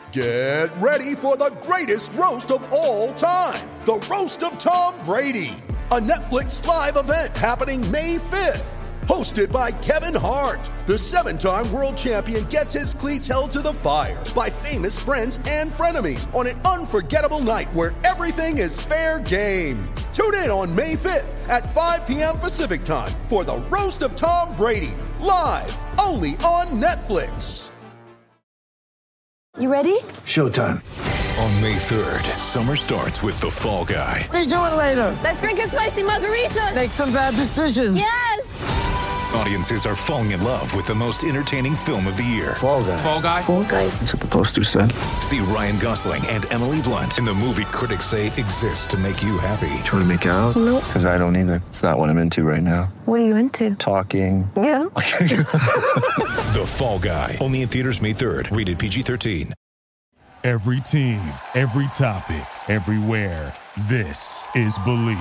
Get ready for the greatest roast of all time, the Roast of Tom Brady, a Netflix live event happening May 5th. Hosted by Kevin Hart, the 7-time world champion gets his cleats held to the fire by famous friends and frenemies on an unforgettable night where everything is fair game. Tune in on May 5th at 5 p.m. Pacific time for the Roast of Tom Brady, live only on Netflix. You ready? Showtime. On May 3rd, summer starts with The Fall Guy. Let's do it later. Let's drink a spicy margarita. Make some bad decisions. Yes! Audiences are falling in love with the most entertaining film of the year. Fall Guy. Fall Guy? Fall Guy. That's what the poster said. See Ryan Gosling and Emily Blunt in the movie critics say exists to make you happy. Trying to make it out? Nope. Because I don't either. It's not what I'm into right now. What are you into? Talking. Yeah. The Fall Guy. Only in theaters May 3rd. Rated PG-13. Every team, every topic, everywhere. This is Believe.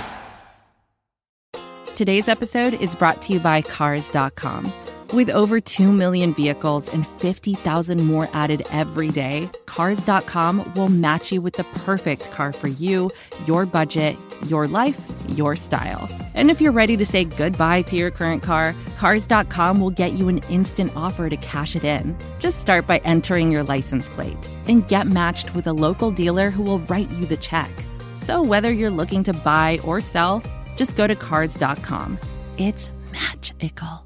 Today's episode is brought to you by Cars.com. With over 2 million vehicles and 50,000 more added every day, Cars.com will match you with the perfect car for you, your budget, your life, your style. And if you're ready to say goodbye to your current car, Cars.com will get you an instant offer to cash it in. Just start by entering your license plate and get matched with a local dealer who will write you the check. So whether you're looking to buy or sell, just go to Cars.com. It's magical.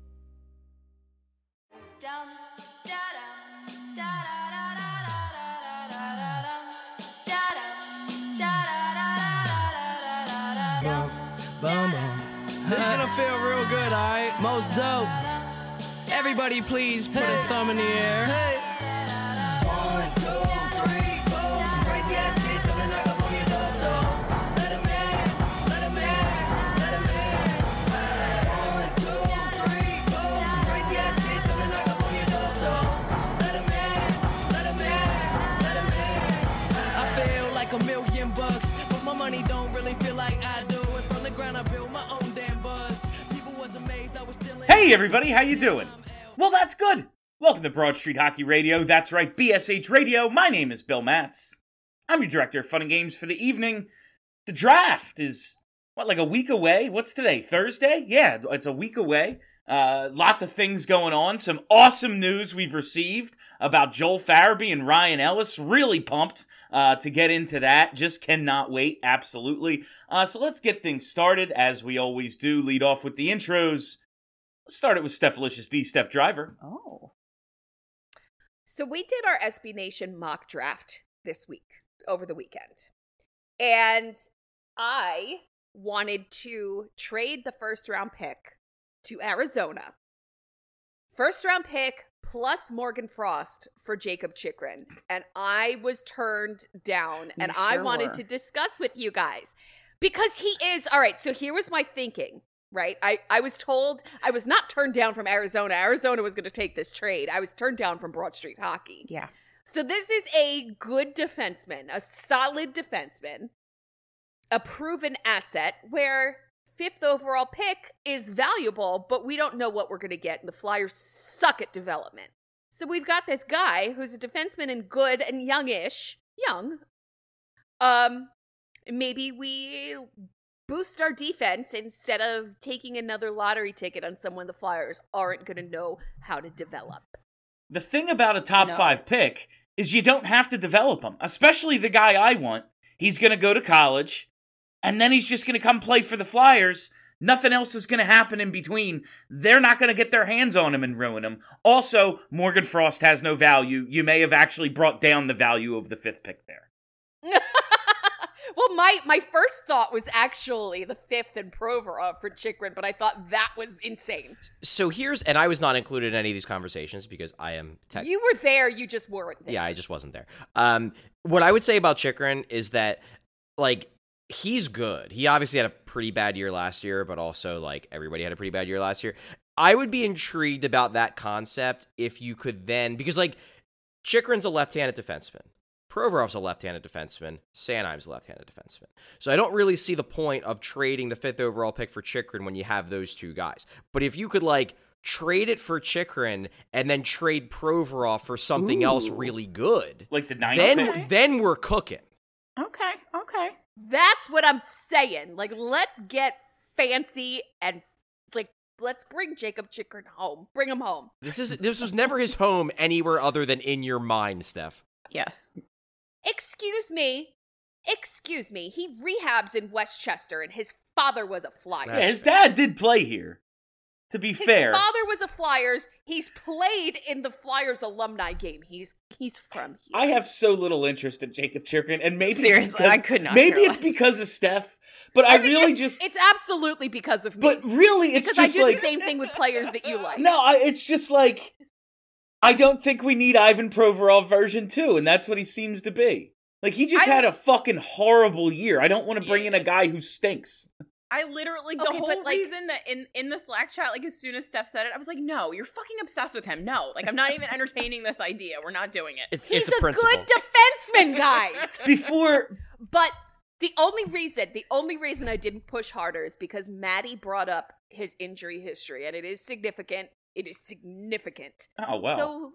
Boom, boom. This is gonna feel real good, alright? Most dope. Everybody please put a thumb in the air. Hey. 1, 2, 3, 4. Some crazy ass kids coming knock up on your door, so let 'em in, let 'em in, let 'em in. 1, 2, 3, 4. Some crazy ass kids coming knock up on your door, so let 'em in, let 'em in, let 'em in. I feel like $1,000,000, but my money don't really feel like I do. And from the ground I built my own damn buzz. People was amazed I was still in. Hey everybody, how you doing? Well, that's good. Welcome to Broad Street Hockey Radio. That's right, BSH Radio. My name is Bill Matz. I'm your director of fun and games for the evening. The draft is, like a week away? What's today, Thursday? Yeah, it's a week away. Lots of things going on. Some awesome news we've received about Joel Farabee and Ryan Ellis. Really pumped to get into that. Just cannot wait, absolutely. So let's get things started, as we always do. Lead off with the intros. Let's start it with Stephalicious D, Steph Driver. Oh. So we did our SB Nation mock draft this week, over the weekend. And I wanted to trade the first round pick to Arizona. First round pick plus Morgan Frost for Jacob Chychrun. And I was turned down. And I wanted to discuss with you guys. Because he is, all right, so here was my thinking. Right? I was told I was not turned down from Arizona. Arizona was going to take this trade. I was turned down from Broad Street Hockey. Yeah. So this is a good defenseman, a solid defenseman, a proven asset where 5th overall pick is valuable, but we don't know what we're going to get. And the Flyers suck at development. So we've got this guy who's a defenseman and good and youngish. Young. Maybe we boost our defense instead of taking another lottery ticket on someone the Flyers aren't going to know how to develop. The thing about a top 5 pick is you don't have to develop him, especially the guy I want. He's going to go to college, and then he's just going to come play for the Flyers. Nothing else is going to happen in between. They're not going to get their hands on him and ruin him. Also, Morgan Frost has no value. You may have actually brought down the value of the 5th pick there. Well, my first thought was actually the 5th and Provorov for Chychrun, but I thought that was insane. So and I was not included in any of these conversations because I am You were there, you just weren't there. Yeah, I just wasn't there. What I would say about Chychrun is that, he's good. He obviously had a pretty bad year last year, but also, everybody had a pretty bad year last year. I would be intrigued about that concept if you could then, because, Chychrun's a left-handed defenseman. Provorov's a left-handed defenseman. Sanheim's a left-handed defenseman. So I don't really see the point of trading the 5th overall pick for Chychrun when you have those two guys. But if you could, trade it for Chikrin, and then trade Provorov for something else really good. Like the 9th Then we're cooking. Okay. That's what I'm saying. Like, let's get fancy and, like, let's bring Jacob Chikrin home. Bring him home. This was never his home anywhere other than in your mind, Steph. Yes. Excuse me. He rehabs in Westchester, and his father was a Flyer. Yeah, his dad did play here. To be fair, his father was a Flyers. He's played in the Flyers alumni game. He's from here. I have so little interest in Jacob Chikrin, and maybe seriously, I could not. Maybe it's because of Steph, but I really it's absolutely because of me. But really, it's because just I do like, the same thing with players that you like. No, it's just like I don't think we need Ivan Provorov version 2, and that's what he seems to be. Like, he just had a fucking horrible year. I don't want to bring in a guy who stinks. I literally, the whole reason that in the Slack chat, like, as soon as Steph said it, I was like, no, you're fucking obsessed with him. No, like, I'm not even entertaining this idea. We're not doing it. He's a good defenseman, guys. But the only reason I didn't push harder is because Maddie brought up his injury history, and it is significant. Oh, wow. So,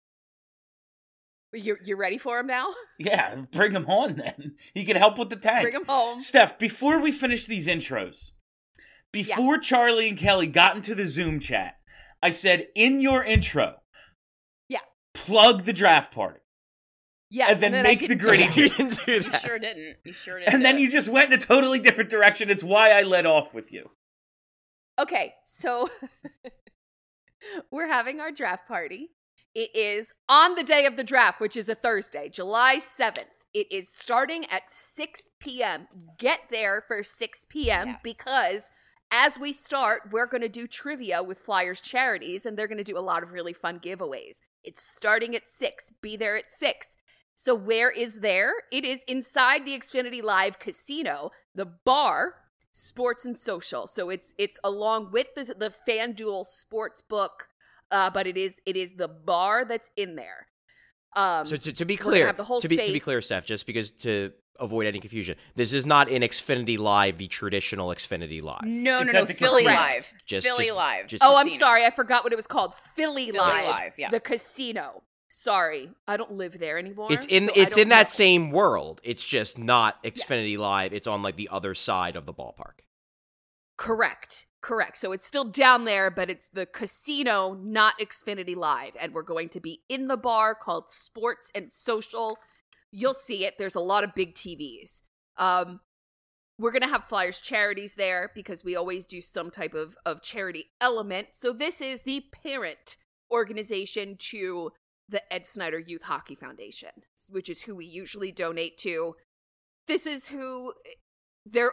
you're ready for him now? Yeah, bring him on then. He can help with the tank. Bring him home. Steph, before we finish these intros, before Charlie and Kelly got into the Zoom chat, I said, in your intro, plug the draft party. Yes, and then make the gritty. You sure didn't. And then you just went in a totally different direction. It's why I led off with you. Okay, so we're having our draft party. It is on the day of the draft, which is a Thursday, July 7th. It is starting at 6 p.m. Get there for 6 p.m. because as we start, we're going to do trivia with Flyers charities, and they're going to do a lot of really fun giveaways. It's starting at 6. Be there at 6. So where is there? It is inside the Xfinity Live Casino, the bar, Sports and Social. So it's along with the FanDuel Sportsbook. But it is the bar that's in there. So to be clear, to be clear, Steph, just because to avoid any confusion, this is not in Xfinity Live, the traditional Xfinity Live. No, Philly Live. Philly Live. I'm sorry, I forgot what it was called. Philly Live. Yes. The casino. Sorry, I don't live there anymore. It's in that same world. It's just not Xfinity Live. It's on like the other side of the ballpark. Correct. So it's still down there, but it's the casino, not Xfinity Live. And we're going to be in the bar called Sports and Social. You'll see it. There's a lot of big TVs. We're going to have Flyers charities there because we always do some type of charity element. So this is the parent organization to the Ed Snyder Youth Hockey Foundation, which is who we usually donate to. This is who they're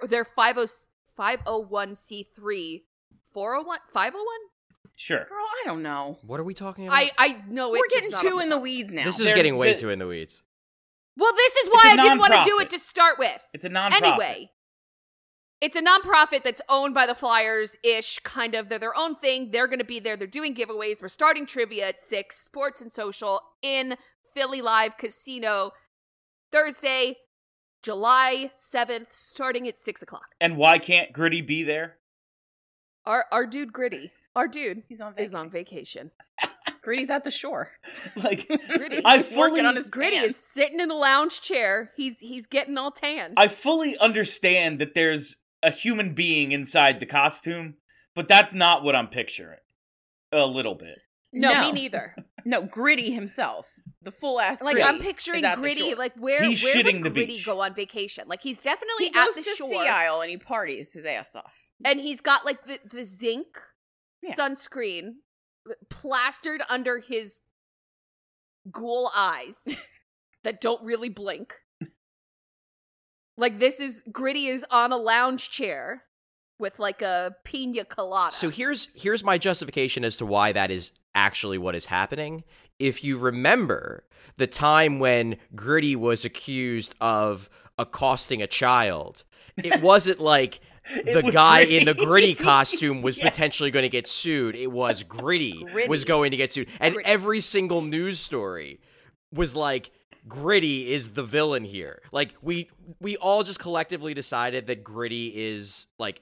501c3, 401, 501? Sure. Girl, I don't know. What are we talking about? I know we're getting too in the weeds now. This is getting way too in the weeds. Well, this is why I didn't want to do it to start with. It's a nonprofit. Anyway, it's a nonprofit that's owned by the Flyers-ish, kind of. They're their own thing. They're going to be there. They're doing giveaways. We're starting trivia at 6, Sports and Social in Philly Live Casino, Thursday, July 7th, starting at 6 o'clock. And why can't Gritty be there? Our dude Gritty. Our dude is on vacation. Gritty's at the shore. Like, Gritty. Gritty is sitting in a lounge chair. He's getting all tan. I fully understand that there's a human being inside the costume, but that's not what I'm picturing. A little bit. No, me neither. No, Gritty himself. The full ass Like, Gritty I'm picturing Gritty, like, where he's would shitting the Gritty beach. go on vacation? Like, he's definitely he goes at the to shore. Sea Isle and he parties his ass off. And he's got, like, the zinc sunscreen plastered under his ghoul eyes that don't really blink. Like, Gritty is on a lounge chair with, like, a pina colada. So here's my justification as to why that is actually what is happening. If you remember the time when Gritty was accused of accosting a child, it wasn't like the guy Gritty. in the Gritty costume was potentially going to get sued. It was Gritty was going to get sued. And every single news story was like, Gritty is the villain here. Like, we all just collectively decided that Gritty is, like,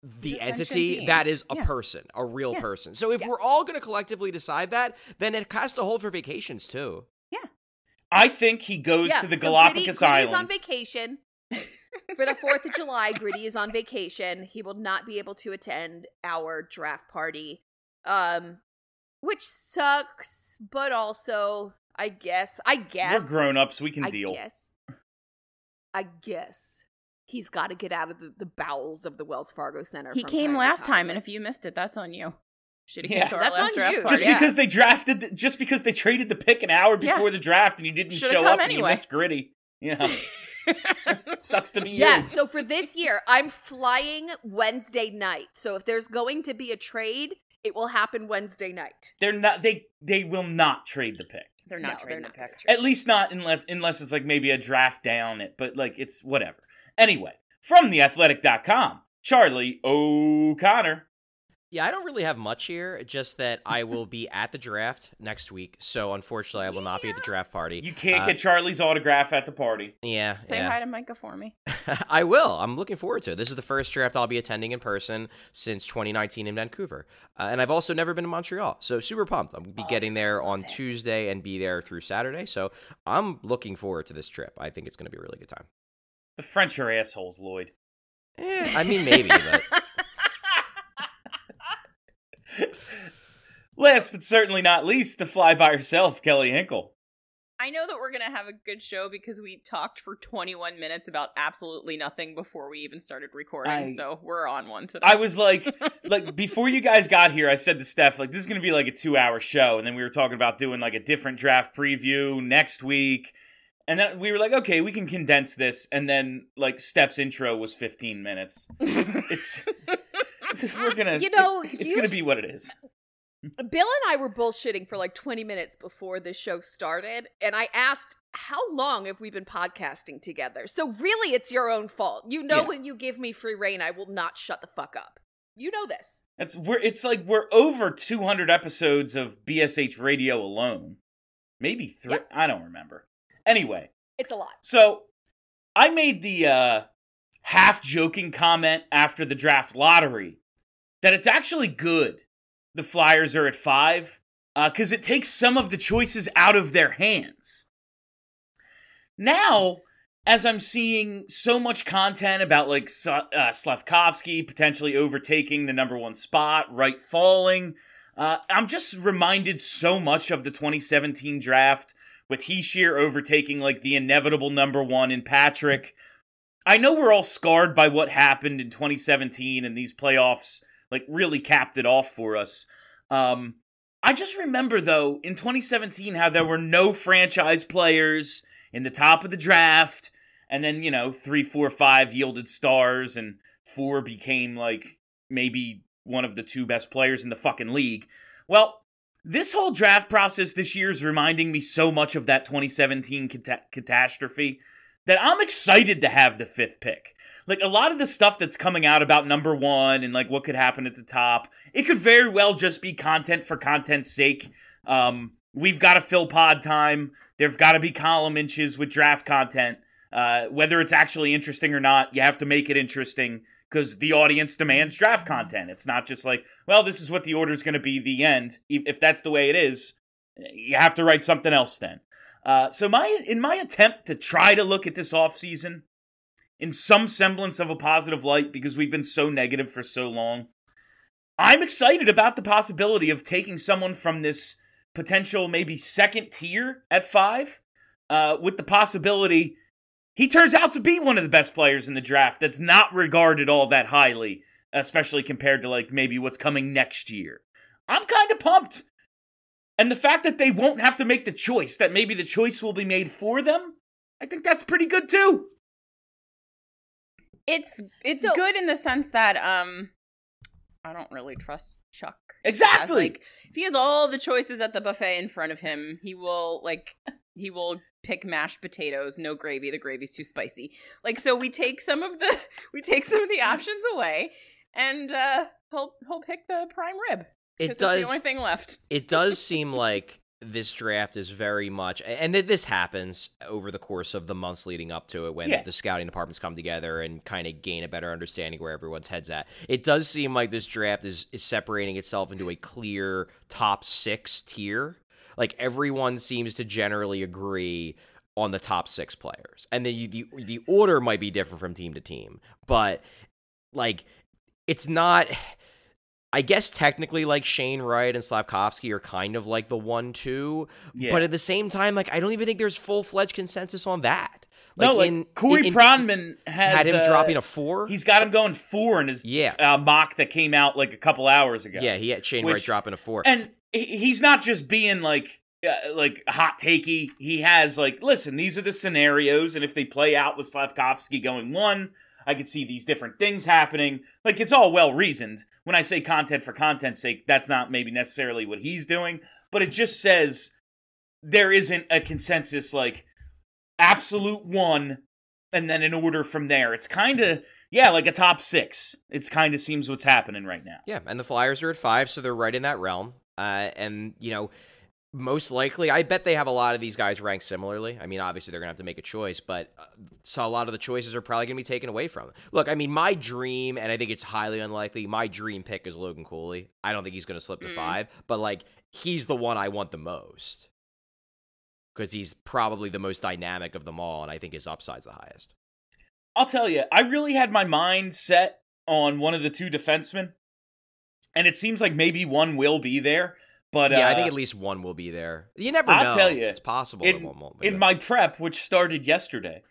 the entity being. That is a person, a real person. So if we're all going to collectively decide that, then it has to hold for vacations too. Yeah. I think he goes to the Galapagos Islands. Gritty's on vacation. For the 4th of July, Gritty is on vacation. He will not be able to attend our draft party, which sucks, but also, I guess. We're grown-ups, we can deal. I guess. He's got to get out of the bowels of the Wells Fargo Center. He came last time, and if you missed it, that's on you. Should have came to our last draft party. Just because they traded the pick an hour before the draft and you didn't show up and you missed Gritty. Yeah. Sucks to be you. Yeah, so for this year, I'm flying Wednesday night. So if there's going to be a trade, it will happen Wednesday night. They're not. They will not trade the pick. They're not trading the pick. At least not unless it's like maybe a draft down it. But like it's whatever. Anyway, from theathletic.com, Charlie O'Connor. Yeah, I don't really have much here, just that I will be at the draft next week, so unfortunately I will not be at the draft party. You can't get Charlie's autograph at the party. Yeah. Say hi to Micah for me. I will. I'm looking forward to it. This is the first draft I'll be attending in person since 2019 in Vancouver. And I've also never been to Montreal, so super pumped. I'm going to be getting there on Tuesday and be there through Saturday, so I'm looking forward to this trip. I think it's going to be a really good time. The French are assholes, Lloyd. I mean, maybe, but... Last but certainly not least, the fly by herself, Kelly Hinkle. I know that we're going to have a good show because we talked for 21 minutes about absolutely nothing before we even started recording, so we're on one today. I was like before you guys got here, I said to Steph, like, this is going to be like a 2-hour show, and then we were talking about doing like a different draft preview next week, and then we were like, okay, we can condense this, and then like Steph's intro was 15 minutes. It's gonna be what it is. Bill and I were bullshitting for like 20 minutes before this show started, and I asked, how long have we been podcasting together? So really, it's your own fault. You know, when you give me free reign, I will not shut the fuck up. You know this. It's like we're over 200 episodes of BSH Radio alone. Maybe 3. Yep. I don't remember. Anyway. It's a lot. So, I made the half-joking comment after the draft lottery that it's actually good the Flyers are at 5, because it takes some of the choices out of their hands. Now, as I'm seeing so much content about like Slavkovsky potentially overtaking the number 1 spot, Wright falling, I'm just reminded so much of the 2017 draft with Hischier overtaking like the inevitable number 1 in Patrick. I know we're all scarred by what happened in 2017 and these playoffs like really capped it off for us. I just remember though in 2017 how there were no franchise players in the top of the draft, and then 3, 4, 5 yielded stars, and 4 became like maybe one of the 2 best players in the fucking league. Well, this whole draft process this year is reminding me so much of that 2017 catastrophe that I'm excited to have the 5th pick. Like, a lot of the stuff that's coming out about number 1 and, like, what could happen at the top, it could very well just be content for content's sake. We've got to fill pod time. There've got to be column inches with draft content. Whether it's actually interesting or not, you have to make it interesting because the audience demands draft content. It's not just like, well, this is what the order is going to be, the end. If that's the way it is, you have to write something else then. So in my attempt to try to look at this offseason in some semblance of a positive light, because we've been so negative for so long, I'm excited about the possibility of taking someone from this potential maybe second tier at 5, with the possibility he turns out to be one of the best players in the draft that's not regarded all that highly, especially compared to like maybe what's coming next year. I'm kind of pumped. And the fact that they won't have to make the choice, that maybe the choice will be made for them, I think that's pretty good too. It's good in the sense that I don't really trust Chuck. Exactly. Like, if he has all the choices at the buffet in front of him, he will pick mashed potatoes, no gravy. The gravy's too spicy. Like, so we take some of the options away, and he'll pick the prime rib. It's the only thing left. It does seem like this draft is very much, and this happens over the course of the months leading up to it when the scouting departments come together and kind of gain a better understanding where everyone's head's at. It does seem like this draft is separating itself into a clear top 6 tier. Like, everyone seems to generally agree on the top 6 players. And the order might be different from team to team, but, like, it's not... I guess technically, like, Shane Wright and Slavkovsky are kind of like the 1-2, but at the same time, like, I don't even think there's full-fledged consensus on that. Like, Corey Pronman had him dropping a 4. He's got him going 4 in his mock that came out like a couple hours ago. Yeah, he had Shane Wright dropping a 4. And he's not just being like hot takey. He has like, listen, these are the scenarios, and if they play out with Slavkovsky going 1, I could see these different things happening. Like, it's all well-reasoned. When I say content for content's sake, that's not maybe necessarily what he's doing, but it just says there isn't a consensus, like, absolute 1, and then an order from there. It's kind of, like a top 6. It's kind of seems what's happening right now. Yeah, and the Flyers are at 5, so they're right in that realm. And, most likely, I bet they have a lot of these guys ranked similarly. I mean, obviously, they're going to have to make a choice, but so a lot of the choices are probably going to be taken away from them. Look, I mean, my dream, and I think it's highly unlikely, my dream pick is Logan Cooley. I don't think he's going to slip to 5, but, like, he's the one I want the most because he's probably the most dynamic of them all, and I think his upside's the highest. I'll tell you, I really had my mind set on one of the 2 defensemen, and it seems like maybe one will be there. But, yeah, I think at least one will be there. You never know. I'll tell you. It's possible that one won't be in my prep, which started yesterday,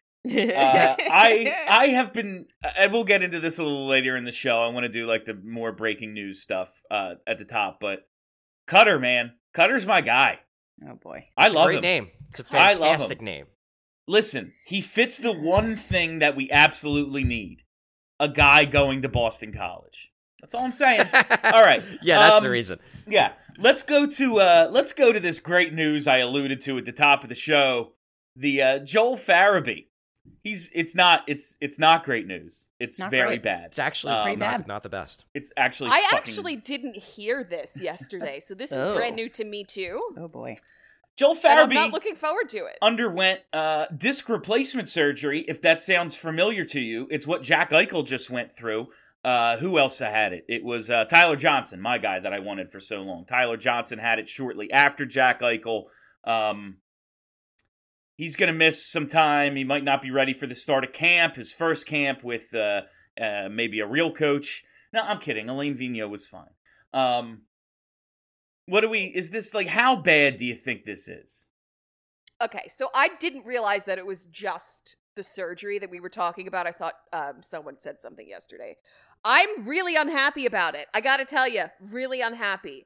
I have been, and we'll get into this a little later in the show. I want to do like the more breaking news stuff at the top. But Cutter, man. Cutter's my guy. Oh, boy. I love him. It's a great name. It's a fantastic name. Listen, he fits the one thing that we absolutely need. A guy going to Boston College. That's all I'm saying. All right. Yeah, that's the reason. Yeah. Let's go to this great news I alluded to at the top of the show. The Joel Farabee. It's not great news. It's not very great. bad. It's actually not the best. It's actually I actually didn't hear this yesterday, so this is brand new to me too. Oh boy. Joel Farabee, and I'm not looking forward to it. Underwent disc replacement surgery. If that sounds familiar to you, it's what Jack Eichel just went through. Who else had it? It was Tyler Johnson, my guy that I wanted for so long. Tyler Johnson had it shortly after Jack Eichel. He's going to miss some time. He might not be ready for the start of camp, his first camp with maybe a real coach. No, I'm kidding. Alain Vigneault was fine. Is this like, how bad do you think this is? Okay, so I didn't realize that it was just the surgery that we were talking about. I thought someone said something yesterday. I'm really unhappy about it. I gotta tell you, really unhappy.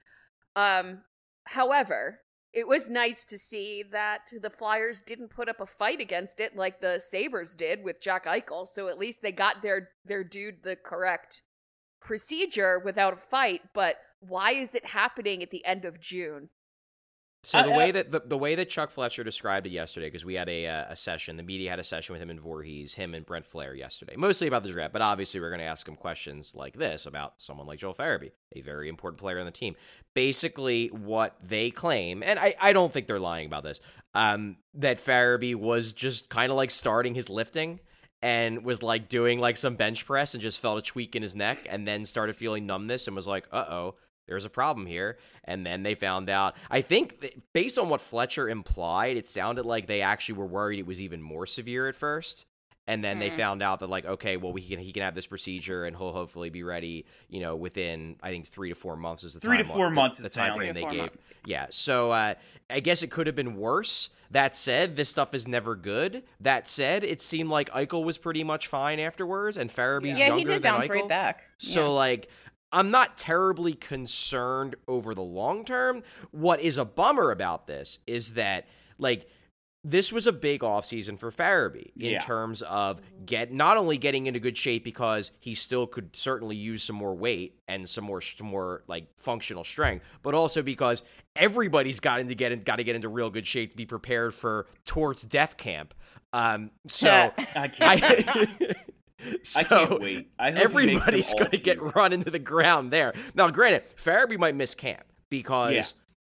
However, it was nice to see that the Flyers didn't put up a fight against it like the Sabres did with Jack Eichel, so at least they got their dude the correct procedure without a fight, but why is it happening at the end of June? So the way that Chuck Fletcher described it yesterday, because we had a session, the media had a session with him and Voorhees, him and Brent Flair yesterday, mostly about the draft, but obviously we're going to ask him questions like this about someone like Joel Farabee, a very important player on the team. Basically, what they claim, and I don't think they're lying about this, that Farabee was just kind of like starting his lifting and was like doing like some bench press and just felt a tweak in his neck and then started feeling numbness and was like, uh-oh, there's a problem here. And then they found out, I think based on what Fletcher implied, it sounded like they actually were worried it was even more severe at first. And then they found out that, like, okay, well, he can have this procedure and he'll hopefully be ready, within, I think, 3 to 4 months is the 3 to 4 months the time frame they gave. Yeah, so I guess it could have been worse. That said, this stuff is never good. That said, it seemed like Eichel was pretty much fine afterwards, and Farabee's younger than Eichel. Yeah, he did bounce right back. So, like, I'm not terribly concerned over the long term. What is a bummer about this is that, like, this was a big offseason for Farabee in terms of not only getting into good shape because he still could certainly use some more weight and some more like functional strength, but also because everybody's got to get into real good shape to be prepared for Torts death camp. So I can't. So I can't wait. I hope everybody's going to get run into the ground there. Now, granted, Farabee might miss camp because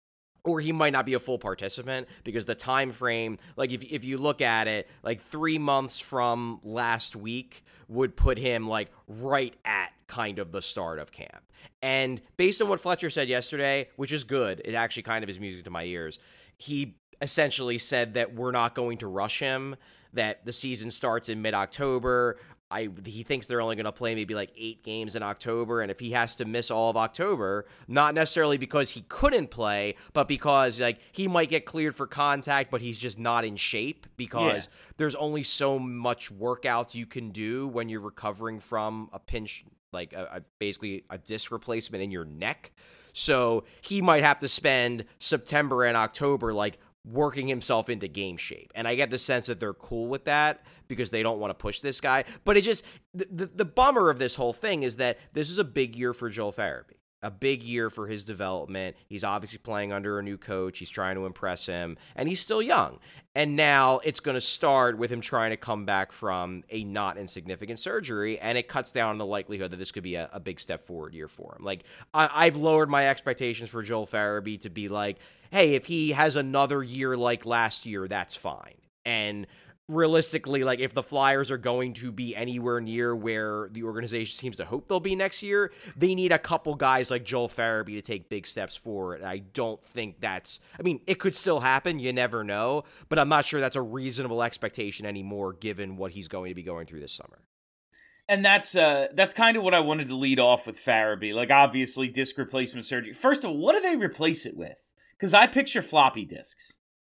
or he might not be a full participant because the time frame, like if you look at it, like 3 months from last week would put him like right at kind of the start of camp. And based on what Fletcher said yesterday, which is good, it actually kind of is music to my ears, he essentially said that we're not going to rush him, that the season starts in mid-October. He thinks they're only going to play maybe like 8 games in October, and if he has to miss all of October, not necessarily because he couldn't play, but because like he might get cleared for contact, but he's just not in shape because there's only so much workouts you can do when you're recovering from a pinch, like basically a disc replacement in your neck. So he might have to spend September and October like working himself into game shape. And I get the sense that they're cool with that because they don't want to push this guy. But it just, the bummer of this whole thing is that this is a big year for Joel Farabee. A big year for his development. He's obviously playing under a new coach. He's trying to impress him. And he's still young. And now it's going to start with him trying to come back from a not insignificant surgery. And it cuts down on the likelihood that this could be a big step forward year for him. Like, I've lowered my expectations for Joel Farabee to be like, hey, if he has another year like last year, that's fine. And realistically, like if the Flyers are going to be anywhere near where the organization seems to hope they'll be next year, they need a couple guys like Joel Farabee to take big steps forward. And I don't think it could still happen. You never know, but I'm not sure that's a reasonable expectation anymore, given what he's going to be going through this summer. And that's kind of what I wanted to lead off with Farabee. Like, obviously, disc replacement surgery. First of all, what do they replace it with? Because I picture floppy discs.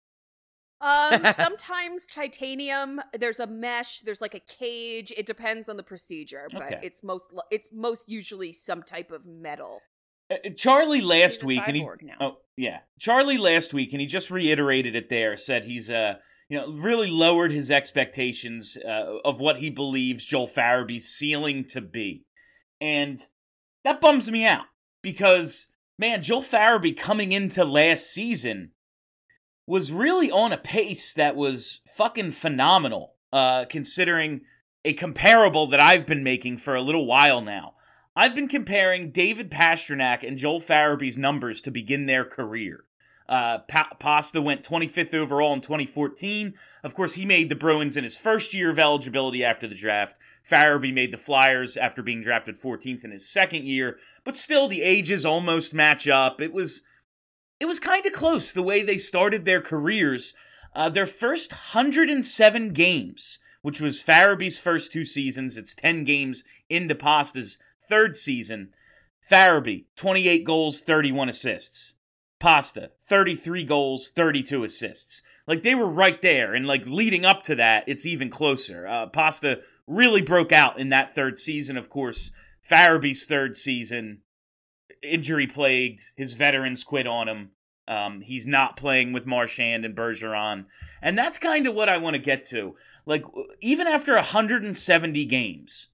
Sometimes titanium, there's a mesh, there's like a cage. It depends on the procedure, but it's most usually some type of metal. Charlie last week, Charlie last week, and he just reiterated it there, said he's really lowered his expectations of what he believes Joel Farabee's ceiling to be. And that bums me out because, man, Joel Farabee coming into last season was really on a pace that was fucking phenomenal, considering a comparable that I've been making for a little while now. I've been comparing David Pastrnak and Joel Farabee's numbers to begin their career. Pasta went 25th overall in 2014. Of course, he made the Bruins in his first year of eligibility after the draft. Farabee made the Flyers after being drafted 14th in his second year. But still, the ages almost match up. It was kind of close the way they started their careers. Their first 107 games, which was Farabee's first 2 seasons. It's 10 games into Pasta's third season. Farabee, 28 goals, 31 assists. Pasta, 33 goals, 32 assists. Like, they were right there, and like leading up to that, it's even closer. Pasta really broke out in that third season, of course. Farabee's third season, injury-plagued. His veterans quit on him. He's not playing with Marchand and Bergeron. And that's kind of what I want to get to. Like, even after 170 games,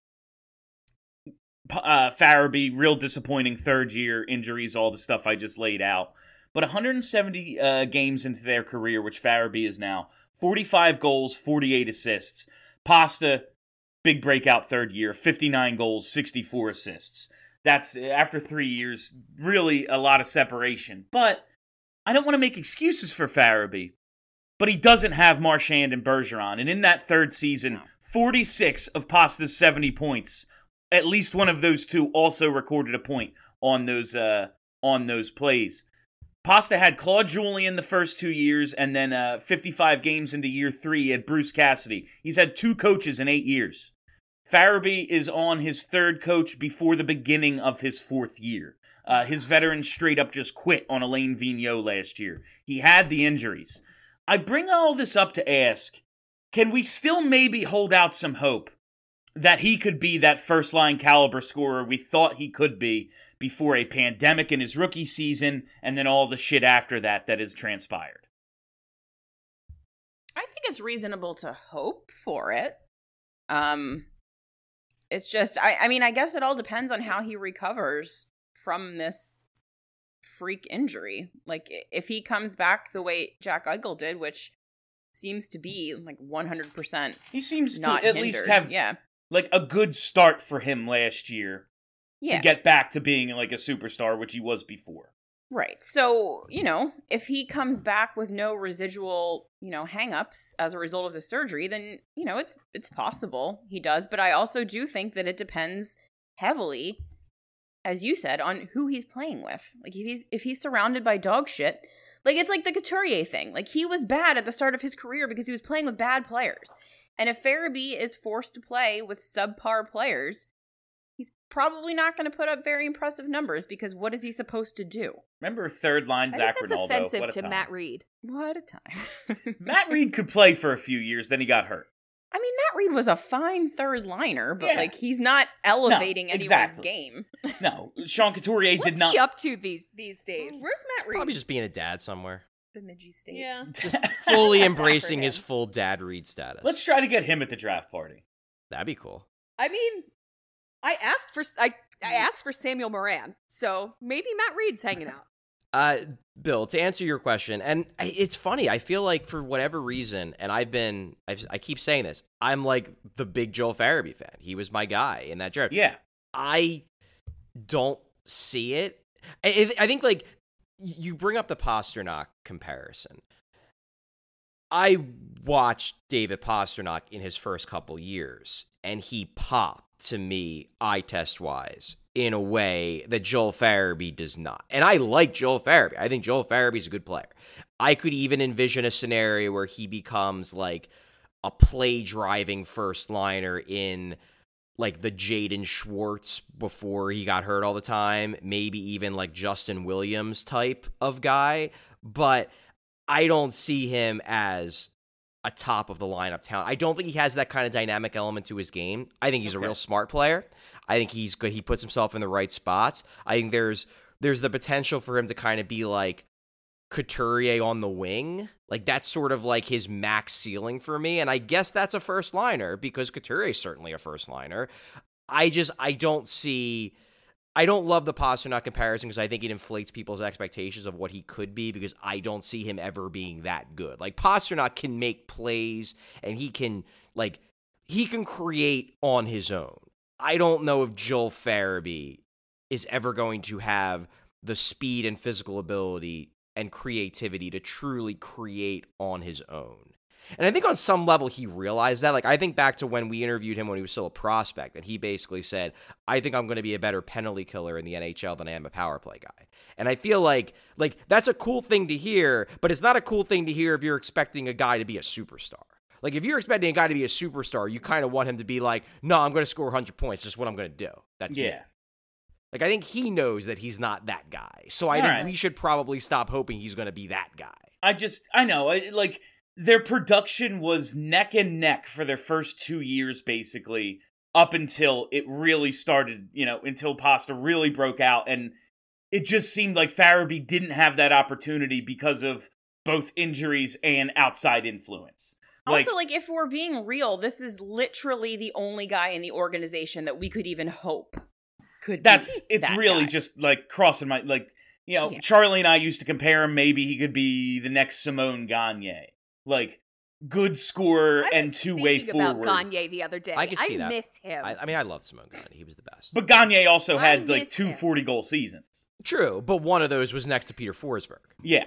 Farabee, real disappointing third year, injuries, all the stuff I just laid out. But 170 games into their career, which Farabee is now, 45 goals, 48 assists. Pasta, big breakout third year, 59 goals, 64 assists. That's, after 3 years, really a lot of separation. But I don't want to make excuses for Farabee, but he doesn't have Marchand and Bergeron. And in that third season, 46 of Pasta's 70 points, at least one of those two also recorded a point on those plays. Pasta had Claude Julien the first 2 years, and then 55 games into year 3 had Bruce Cassidy. He's had 2 coaches in 8 years. Farabee is on his third coach before the beginning of his 4th year. His veterans straight up just quit on Alain Vigneault last year. He had the injuries. I bring all this up to ask, can we still maybe hold out some hope that he could be that first-line caliber scorer we thought he could be before a pandemic in his rookie season and then all the shit after that has transpired? I think it's reasonable to hope for it. It's just, I guess it all depends on how he recovers from this freak injury. Like, if he comes back the way Jack Eichel did, which seems to be like 100%. He seems to not at hindered. least have like a good start for him last year to get back to being like a superstar, which he was before. Right. So, if he comes back with no residual, hangups as a result of the surgery, then, it's possible he does. But I also do think that it depends heavily, as you said, on who he's playing with. Like, if he's surrounded by dog shit, like, it's like the Couturier thing. Like, he was bad at the start of his career because he was playing with bad players. And if Farabee is forced to play with subpar players, he's probably not going to put up very impressive numbers because what is he supposed to do? Remember third line Zach That's Rinaldo? offensive What a to time. Matt Reed. What a time. Matt Reed could play for a few years, then he got hurt. I mean, Matt Reed was a fine third liner, but Yeah. he's not elevating anyone's exactly. game. No, Sean Couturier did What's not. he up to these days? Where's Matt Reed? Probably just being a dad somewhere. Bemidji State. Yeah. Just fully embracing his full dad Reed status. Let's try to get him at the draft party. That'd be cool. I mean, I asked for Samuel Moran, so maybe Matt Reed's hanging out. Bill, to answer your question, and it's funny, I feel like for whatever reason, and I keep saying this, I'm like the big Joel Farabee fan. He was my guy in that draft. Yeah. I don't see it. I think, like, you bring up the Pasternak comparison. I watched David Pasternak in his first couple years, and he popped to me eye test wise in a way that Joel Farabee does not. And I like Joel Farabee. I think Joel Farabee's a good player. I could even envision a scenario where he becomes like a play driving first liner in like the Jaden Schwartz before he got hurt all the time, maybe even like Justin Williams type of guy. But I don't see him as a top of the lineup talent. I don't think he has that kind of dynamic element to his game. I think he's a real smart player. I think he's good. He puts himself in the right spots. I think there's the potential for him to kind of be like Couturier on the wing. Like that's sort of like his max ceiling for me. And I guess that's a first liner because Couturier is certainly a first liner. I don't love the Pasternak comparison because I think it inflates people's expectations of what he could be because I don't see him ever being that good. Like Pasternak can make plays and he can create on his own. I don't know if Joel Farabee is ever going to have the speed and physical ability and creativity to truly create on his own. And I think on some level he realized that. Like, I think back to when we interviewed him when he was still a prospect, and he basically said, I think I'm going to be a better penalty killer in the NHL than I am a power play guy. And I feel like that's a cool thing to hear, but it's not a cool thing to hear if you're expecting a guy to be a superstar. Like, if you're expecting a guy to be a superstar, you kind of want him to be like, no, I'm going to score 100 points. Just what I'm going to do. That's me. Like, I think he knows that he's not that guy. So I think we should probably stop hoping he's going to be that guy. I know, their production was neck and neck for their first 2 years, basically, up until it really started, until Pasta really broke out. And it just seemed like Farabee didn't have that opportunity because of both injuries and outside influence. Also, if we're being real, this is literally the only guy in the organization that we could even hope could be It's that really guy. just, crossing my, Charlie and I used to compare him, maybe he could be the next Simone Gagne. Good scorer and two-way forward. I was thinking about Gagne the other day. I could see that. miss him. I love Simone Gagne. He was the best. But Gagne also had, miss two him. 40-goal seasons. True, but one of those was next to Peter Forsberg. Yeah.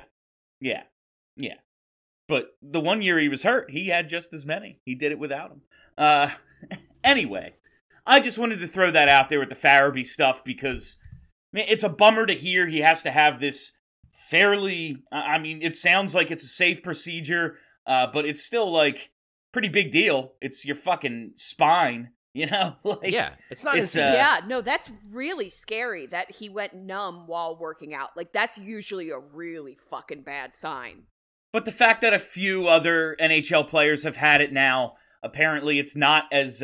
But the 1 year he was hurt, he had just as many. He did it without him. Anyway, I just wanted to throw that out there with the Farabee stuff because, it's a bummer to hear he has to have this fairly, it sounds like it's a safe procedure, but it's still, pretty big deal. It's your fucking spine, Yeah, it's not yeah, no, that's really scary that he went numb while working out. That's usually a really fucking bad sign. But the fact that a few other NHL players have had it now, apparently it's not as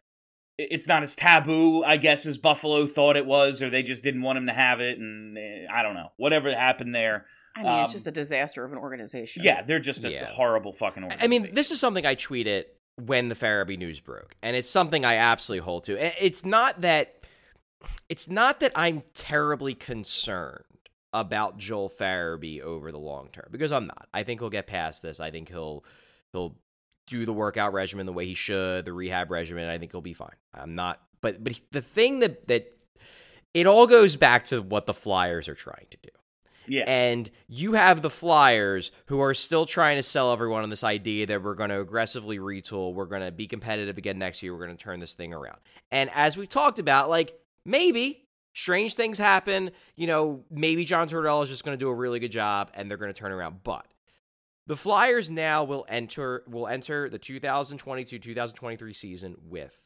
taboo, I guess, as Buffalo thought it was, or they just didn't want him to have it, and I don't know. Whatever happened there. It's just a disaster of an organization. Yeah, they're just a horrible fucking organization. This is something I tweeted when the Farabee news broke, and it's something I absolutely hold to. It's not that I'm terribly concerned about Joel Farabee over the long term, because I'm not. I think he'll get past this. I think he'll do the workout regimen the way he should, the rehab regimen. I think he'll be fine. I'm not, but the thing that it all goes back to what the Flyers are trying to do. Yeah. And you have the Flyers who are still trying to sell everyone on this idea that we're going to aggressively retool, we're going to be competitive again next year, we're going to turn this thing around. And as we talked about, like, maybe strange things happen, maybe John Tortorella is just going to do a really good job and they're going to turn around. But the Flyers now will enter the 2022-2023 season with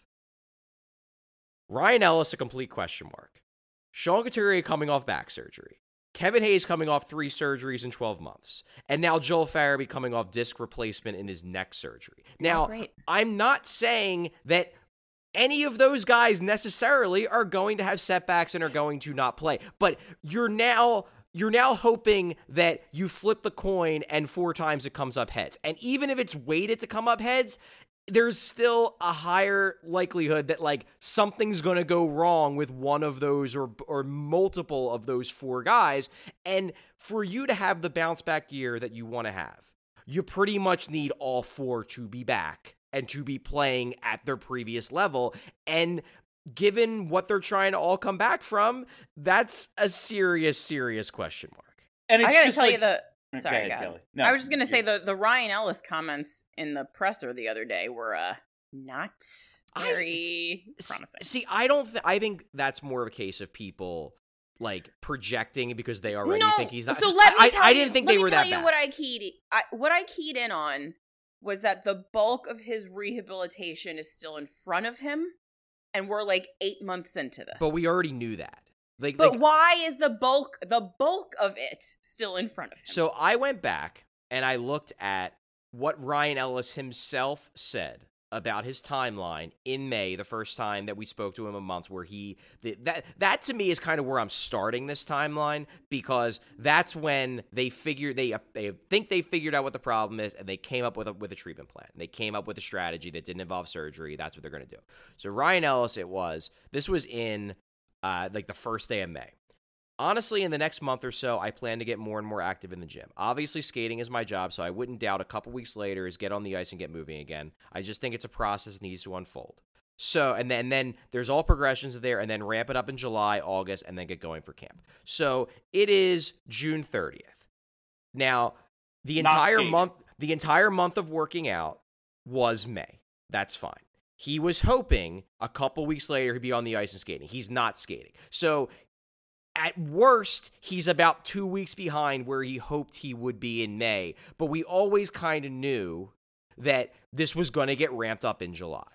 Ryan Ellis, a complete question mark. Sean Couturier coming off back surgery. Kevin Hayes coming off 3 surgeries in 12 months. And now Joel Farabee coming off disc replacement in his neck surgery. Now, I'm not saying that any of those guys necessarily are going to have setbacks and are going to not play. But you're now hoping that you flip the coin and 4 times it comes up heads. And even if it's weighted to come up heads, there's still a higher likelihood that like something's going to go wrong with one of those or multiple of those 4 guys. And for you to have the bounce back year that you want to have, you pretty much need all 4 to be back and to be playing at their previous level. And given what they're trying to all come back from, that's a serious, serious question mark. And it's I gotta just tell like, you the. Go Sorry, ahead, God. Kelly. No, I was just gonna say the Ryan Ellis comments in the presser the other day were not very promising. See, I think that's more of a case of people like projecting because they already think he's not. So let me tell you. I didn't think they were that bad. What I keyed in on was that the bulk of his rehabilitation is still in front of him, and we're like 8 months into this. But we already knew that. But why is the bulk of it still in front of him? So I went back and I looked at what Ryan Ellis himself said about his timeline in May, the first time that we spoke to him a month, where that to me is kind of where I'm starting this timeline, because that's when they figured they think they figured out what the problem is, and they came up with a treatment plan. They came up with a strategy that didn't involve surgery. That's what they're going to do. So Ryan Ellis, this was in like the first day of May. Honestly, in the next month or so, I plan to get more and more active in the gym. Obviously, skating is my job, so I wouldn't doubt a couple weeks later is get on the ice and get moving again. I just think it's a process that needs to unfold. So, and then there's all progressions there, and then ramp it up in July, August, and then get going for camp. So it is June 30th. Now, the entire month of working out was May. That's fine. He was hoping a couple weeks later he'd be on the ice and skating. He's not skating. So at worst, he's about 2 weeks behind where he hoped he would be in May. But we always kind of knew that this was going to get ramped up in July.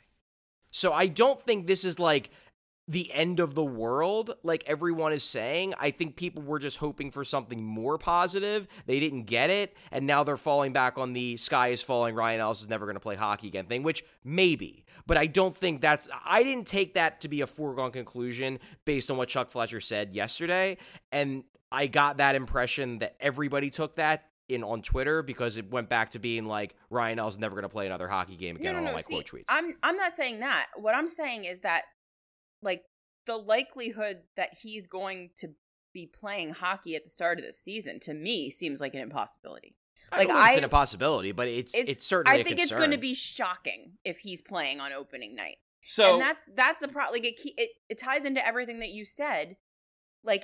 So I don't think this is like the end of the world, like everyone is saying. I think people were just hoping for something more positive. They didn't get it, and now they're falling back on the sky is falling, Ryan Ellis is never going to play hockey again thing, which maybe. But I don't think I didn't take that to be a foregone conclusion based on what Chuck Fletcher said yesterday, and I got that impression that everybody took that on Twitter, because it went back to being like Ryan Ellis is never going to play another hockey game again on all my quote tweets. I'm not saying that. What I'm saying is that, like, the likelihood that he's going to be playing hockey at the start of the season, to me, seems like an impossibility. I don't think it's an impossibility, but it's certainly a concern. I think it's going to be shocking if he's playing on opening night. So, and that's the problem. Like, it ties into everything that you said. Like,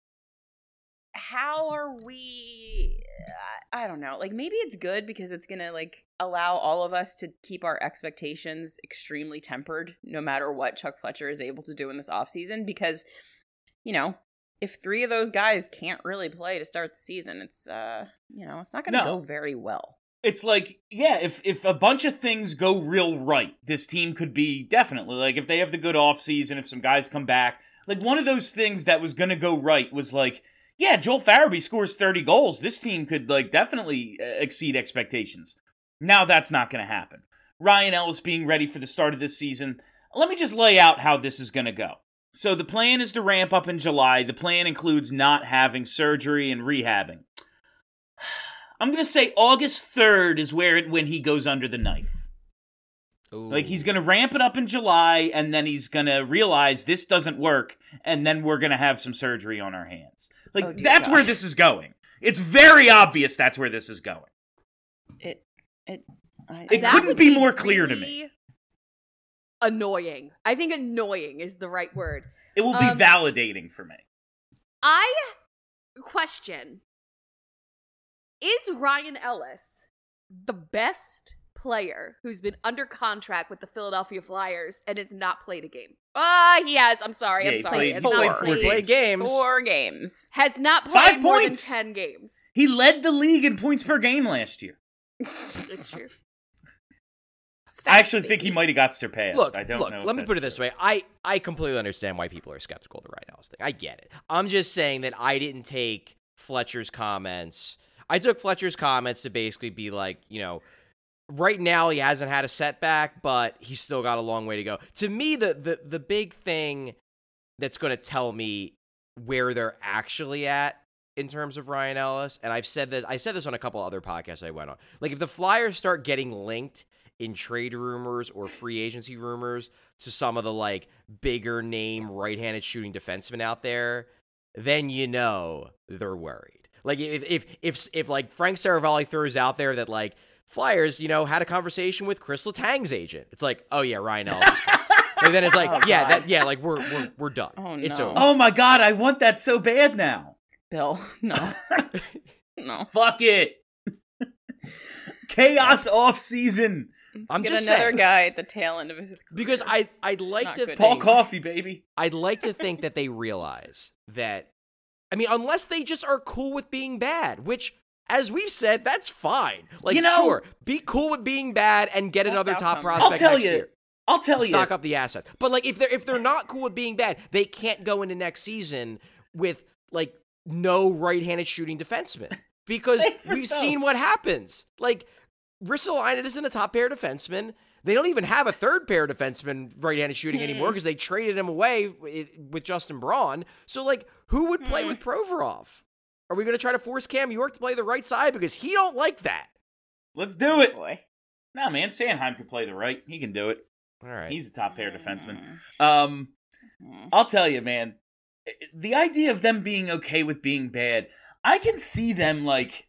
how are we? I don't know. Like, maybe it's good because it's going to, like, allow all of us to keep our expectations extremely tempered no matter what Chuck Fletcher is able to do in this offseason, because, if 3 of those guys can't really play to start the season, it's it's not going to go very well. It's like, yeah, if a bunch of things go real right, this team could be definitely, like, if they have the good offseason, if some guys come back, like, one of those things that was going to go right was, like, yeah, Joel Farabee scores 30 goals. This team could, like, definitely exceed expectations. Now that's not going to happen. Ryan Ellis being ready for the start of this season. Let me just lay out how this is going to go. So the plan is to ramp up in July. The plan includes not having surgery and rehabbing. I'm going to say August 3rd is when he goes under the knife. Ooh. Like, he's going to ramp it up in July, and then he's going to realize this doesn't work, and then we're going to have some surgery on our hands. Like, that's where this is going. It's very obvious that's where this is going. It couldn't be more clear to me. Annoying. I think annoying is the right word. It will be validating for me. I question Is Ryan Ellis the best player who's been under contract with the Philadelphia Flyers and has not played a game? He has. I'm sorry. Yeah, He has not played games. 4 games. Has not 5 played more than points. 10 games. He led the league in points per game last year. It's true. I actually think he might have got surpassed. Look, I don't know. let me put it this way. I completely understand why people are skeptical of the Ryan Ellis thing. I get it. I'm just saying that I didn't take Fletcher's comments. I took Fletcher's comments to basically be like, right now he hasn't had a setback, but he's still got a long way to go. To me, the big thing that's going to tell me where they're actually at in terms of Ryan Ellis, and I said this on a couple other podcasts I went on. Like, if the Flyers start getting linked in trade rumors or free agency rumors to some of the like bigger name right-handed shooting defensemen out there, then they're worried. Like if like Frank Saravalli throws out there that like Flyers, had a conversation with Chris Letang's agent, it's like, oh yeah, Ryan Ellis. And then it's like, like we're done. Oh, no. It's over. Oh my God, I want that so bad now. Bill, no. No. Fuck it. Chaos off season. I'm just another guy at the tail end of his career. Because I'd like to think, Paul Coffey, baby. I'd like to think that they realize that, I mean, unless they just are cool with being bad, which, as we've said, that's fine. Like, sure, be cool with being bad and get another top prospect next year. I'll tell you. Stock up the assets. But like, if they're not cool with being bad, they can't go into next season with like no right-handed shooting defenseman because we've seen what happens. Like, Ristolainen isn't a top pair defenseman. They don't even have a third pair defenseman right-handed shooting anymore because they traded him away with Justin Braun. So, like, who would play with Provorov? Are we going to try to force Cam York to play the right side? Because he don't like that. Let's do it. Boy. No, man, Sanheim can play the right. He can do it. All right. He's a top pair defenseman. I'll tell you, man, the idea of them being okay with being bad, I can see them, like,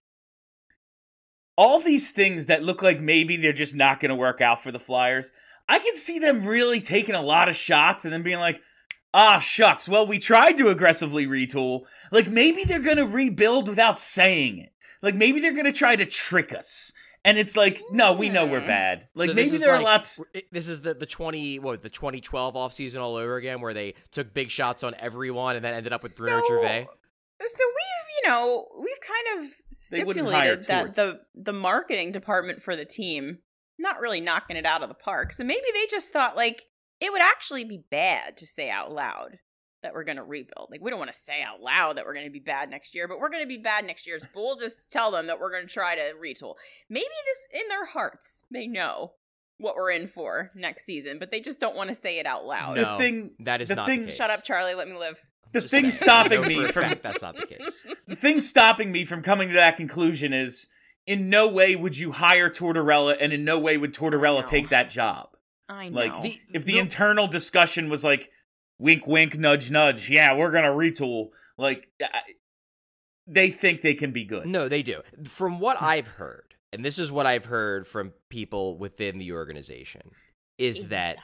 all these things that look like maybe they're just not going to work out for the Flyers. I can see them really taking a lot of shots and then being like, shucks, well, we tried to aggressively retool. Like, maybe they're going to rebuild without saying it. Like, maybe they're going to try to trick us. And it's like, no, we know we're bad. Like, so maybe there are lots. This is the 2012 offseason all over again, where they took big shots on everyone and then ended up with Bruno Gervais. So we've kind of stipulated that the marketing department for the team not really knocking it out of the park. So maybe they just thought like it would actually be bad to say out loud that we're going to rebuild. Like, we don't want to say out loud that we're going to be bad next year, but we're going to be bad next year. So we'll just tell them that we're going to try to retool. Maybe this, in their hearts, they know what we're in for next season, but they just don't want to say it out loud. No, that is not the case. Shut up, Charlie. Let me live. The thing stopping me from that's not the case. The thing stopping me from coming to that conclusion is, in no way would you hire Tortorella, and in no way would Tortorella take that job. I know. Like, if the internal discussion was like, wink, wink, nudge, nudge, yeah, we're going to retool, like, they think they can be good. No, they do. From what I've heard, and this is what I've heard from people within the organization, is that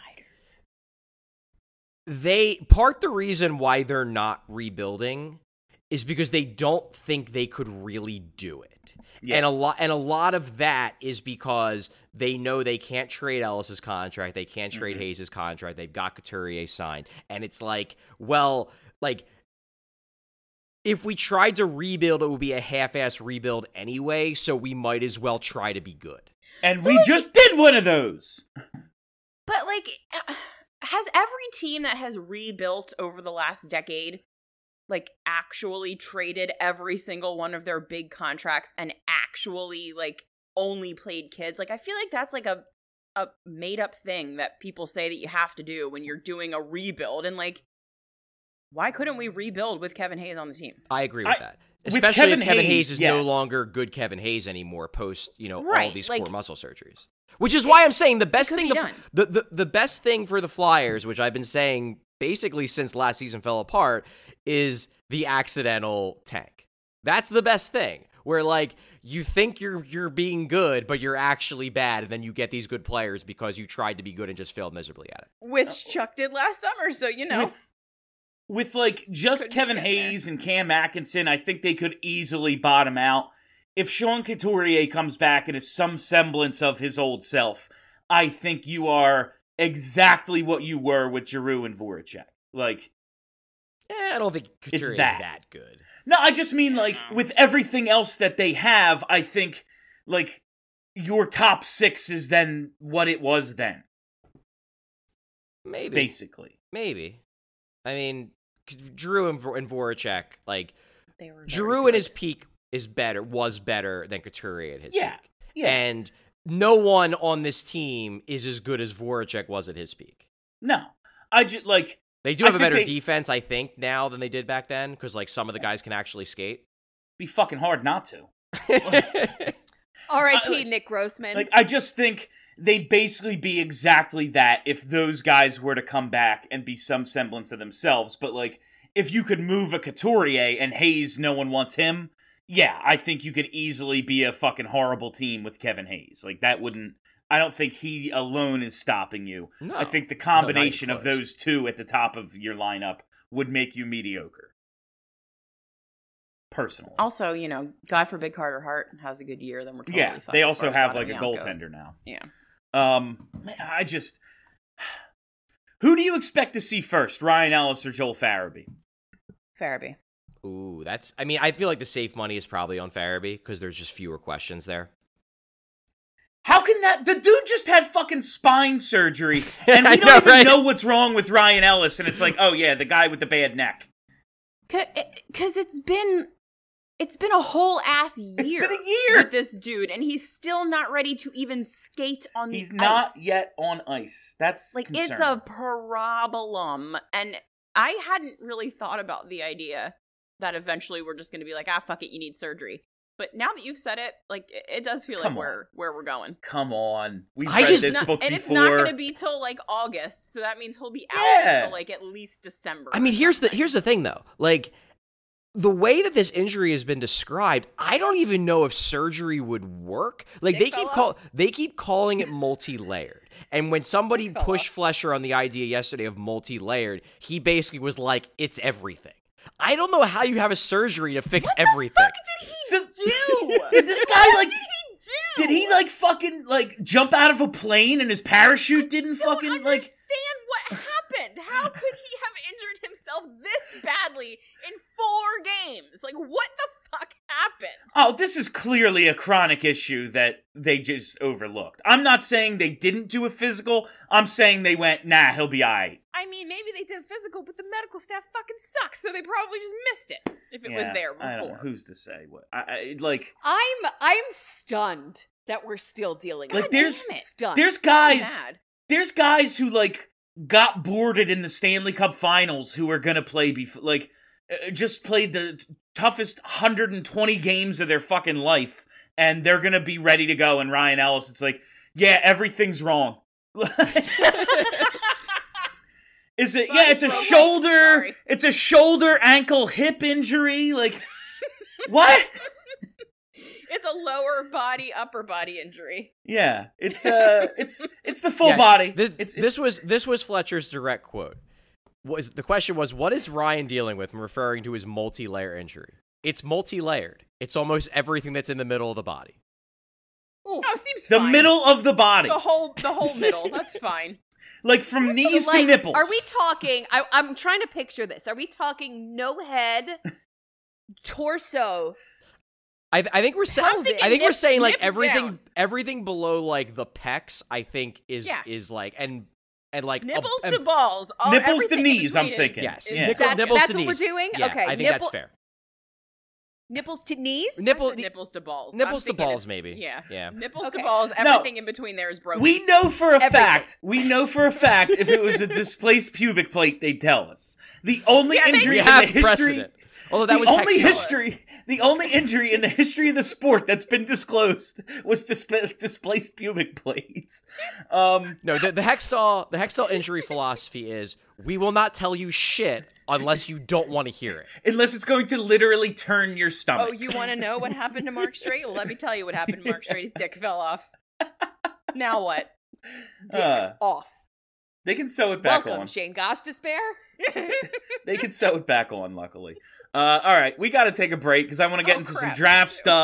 the reason why they're not rebuilding is because they don't think they could really do it. Yeah. And a lot of that is because they know they can't trade Ellis's contract, they can't trade Hayes' contract, they've got Couturier signed, and it's like, well, like, if we tried to rebuild, it would be a half-ass rebuild anyway, so we might as well try to be good. And so we just did one of those! But, like, has every team that has rebuilt over the last decade like actually traded every single one of their big contracts and actually like only played kids? Like, I feel like that's like a made up thing that people say that you have to do when you're doing a rebuild. And like, why couldn't we rebuild with Kevin Hayes on the team? I agree with that. Especially if Kevin Hayes is no longer good Kevin Hayes anymore post, all these core muscle surgeries. Which is why I'm saying the best thing the best thing for the Flyers, which I've been saying basically since last season fell apart, is the accidental tank. That's the best thing. Where like you think you're being good, but you're actually bad, and then you get these good players because you tried to be good and just failed miserably at it. Which Chuck did last summer, so With like just Kevin Hayes and Cam Atkinson, I think they could easily bottom out. if Sean Couturier comes back and is some semblance of his old self, I think you are exactly what you were with Giroux and Voracek. Like, I don't think Couturier is that good. No, I just mean, like, with everything else that they have, I think, like, your top 6 is then what it was then. Maybe. Basically. Maybe. I mean, Giroux and Voracek, like, Giroux in his peak was better than Couturier at his peak. Yeah. And no one on this team is as good as Voracek was at his peak. No. I just, like... They do have a better defense, I think, now than they did back then, because, like, some of the guys can actually skate. Be fucking hard not to. R.I.P. Nick Grossman. Like, I just think they'd basically be exactly that if those guys were to come back and be some semblance of themselves. But, like, if you could move a Couturier and Hayes, no one wants him, yeah, I think you could easily be a fucking horrible team with Kevin Hayes. Like, that wouldn't... I don't think he alone is stopping you. No. I think the combination of those two at the top of your lineup would make you mediocre. Personally. Also, you know, God forbid Carter Hart has a good year, then we're totally fucked. They also as far as have, like, a bottom goaltender goes. now. Yeah. I just... Who do you expect to see first, Ryan Ellis or Joel Farabee? Farabee. Ooh, that's... I mean, I feel like the safe money is probably on Farabee, because there's just fewer questions there. How can that... The dude just had fucking spine surgery, and we don't even know what's wrong with Ryan Ellis, and it's like, oh yeah, the guy with the bad neck. Because it's been a whole ass year. It's been a year with this dude, and he's still not ready to even skate on the ice. He's not yet on ice. That's like, concerning. it's a problem, and I hadn't really thought about the idea that eventually we're just going to be like, fuck it, you need surgery. But now that you've said it, like, it does feel like where we're going. Come on. We've read this book before. And it's not going to be till, like, August, so that means he'll be out until, like, at least December. I mean, here's the thing, though. Like, the way that this injury has been described, I don't even know if surgery would work. Like, they keep calling it multi-layered. And when somebody pushed Flesher on the idea yesterday of multi-layered, he basically was like, it's everything. I don't know how you have a surgery to fix everything. What the fuck did he do? Did this guy, like... Did he, like, fucking, like, jump out of a plane and his parachute didn't fucking, like... understand what happened. How could he have injured himself this badly in 4 games? Like, what the fuck happened? Oh, this is clearly a chronic issue that they just overlooked. I'm not saying they didn't do a physical. I'm saying they went, nah, he'll be all right. I mean, maybe they did a physical, but the medical staff fucking sucks, so they probably just missed it if it was there before. I don't know. Who's to say what? I'm stunned that we're still dealing with like, this. There's guys who, like, got boarded in the Stanley Cup Finals who are gonna play just played the toughest 120 games of their fucking life, and they're gonna be ready to go. And Ryan Ellis, it's like, yeah, everything's wrong. Is it? Yeah, it's a shoulder. It's a shoulder, ankle, hip injury. Like, what? It's a lower body, upper body injury. Yeah, it's the full body. This was Fletcher's direct quote. The question was, what is Ryan dealing with? Referring to his multi-layer injury. It's multi-layered. It's almost everything that's in the middle of the body. Ooh, seems the fine. Middle of the body. The whole middle. That's fine. Like, from knees to nipples. Are we talking... I'm trying to picture this. Are we talking no head, torso... I think we're saying like everything below, like, the pecs, I think is like and like nipples to balls, nipples to knees. I'm thinking yes, that's nipples to what knees. We're doing. Yeah, okay, I think that's fair. Nipples to knees, nipples to balls, nipples to balls, maybe. Yeah. Nipples to balls. Everything in between there is broken. We know for a fact. If it was a displaced pubic plate, they'd tell us. The only injury in the history. Precedent. Although that was the only injury in the history of the sport that's been disclosed was displaced pubic plates. No, the Hextall injury philosophy is we will not tell you shit unless you don't want to hear it. Unless it's going to literally turn your stomach. Oh, you want to know what happened to Mark Streit? Well, let me tell you what happened to Mark Streit. His dick fell off. Now what? Dick off. They can sew it back on. Welcome, Shane Gostisbehere. They can sew it back on, luckily. All right, we got to take a break because I want to get into some draft stuff,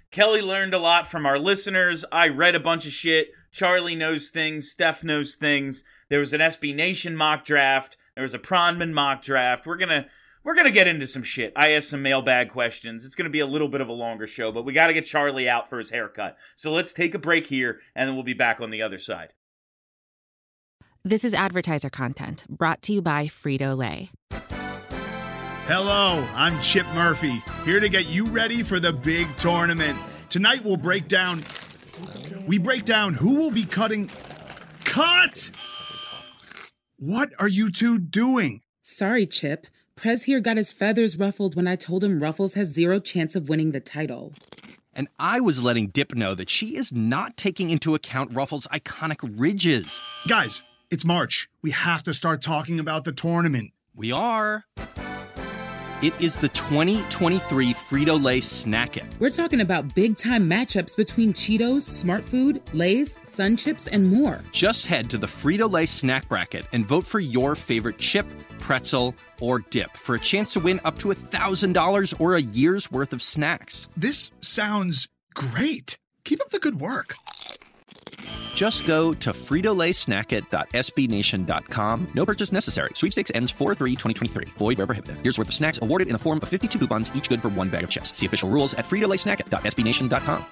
Kelly learned a lot from our listeners. I read a bunch of shit. Charlie knows things. Steph knows things. There was an SB Nation mock draft. There was a Pronman mock draft. We're gonna get into some shit. I asked some mailbag questions. It's gonna be a little bit of a longer show, but we got to get Charlie out for his haircut. So let's take a break here, and then we'll be back on the other side. This is advertiser content brought to you by Frito-Lay. Hello, I'm Chip Murphy, here to get you ready for the big tournament. Tonight we break down who will be cutting. Cut! What are you two doing? Sorry, Chip. Prez here got his feathers ruffled when I told him Ruffles has zero chance of winning the title. And I was letting Dip know that she is not taking into account Ruffles' iconic ridges. Guys, it's March. We have to start talking about the tournament. We are. It is the 2023 Frito-Lay Snack It. We're talking about big-time matchups between Cheetos, Smart Food, Lay's, Sun Chips, and more. Just head to the Frito-Lay Snack Bracket and vote for your favorite chip, pretzel, or dip for a chance to win up to $1,000 or a year's worth of snacks. This sounds great. Keep up the good work. Just go to fritolaysnackit.sbnation.com. No purchase necessary. Sweepstakes ends 4/3/2023. Void where prohibited. Year's worth of snacks awarded in the form of 52 coupons, each good for one bag of chips. See official rules at fritolaysnackit.sbnation.com.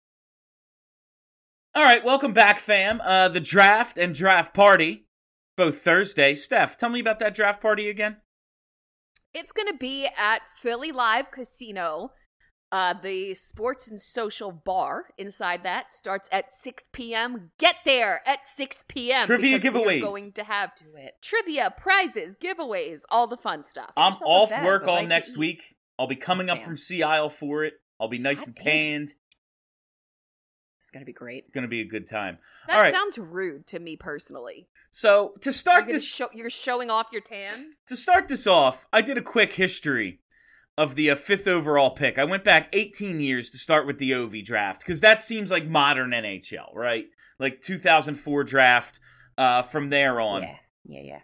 All right, welcome back, fam. The draft and draft party, both Thursday. Steph, tell me about that draft party again. It's going to be at Philly Live Casino. The sports and social bar inside that starts at 6 p.m. Get there at 6 p.m. Trivia giveaways. We're going to have trivia, prizes, giveaways, all the fun stuff. I'm off work all next week. I'll be coming up from Sea Isle for it. I'll be nice and tanned. It's going to be great. It's going to be a good time. That all right. sounds rude to me personally. So, to start you're showing off your tan? To start this off, I did a quick history of the 5th overall pick. I went back 18 years to start with the Ovi draft, because that seems like modern NHL, right? Like 2004 draft, from there on. Yeah.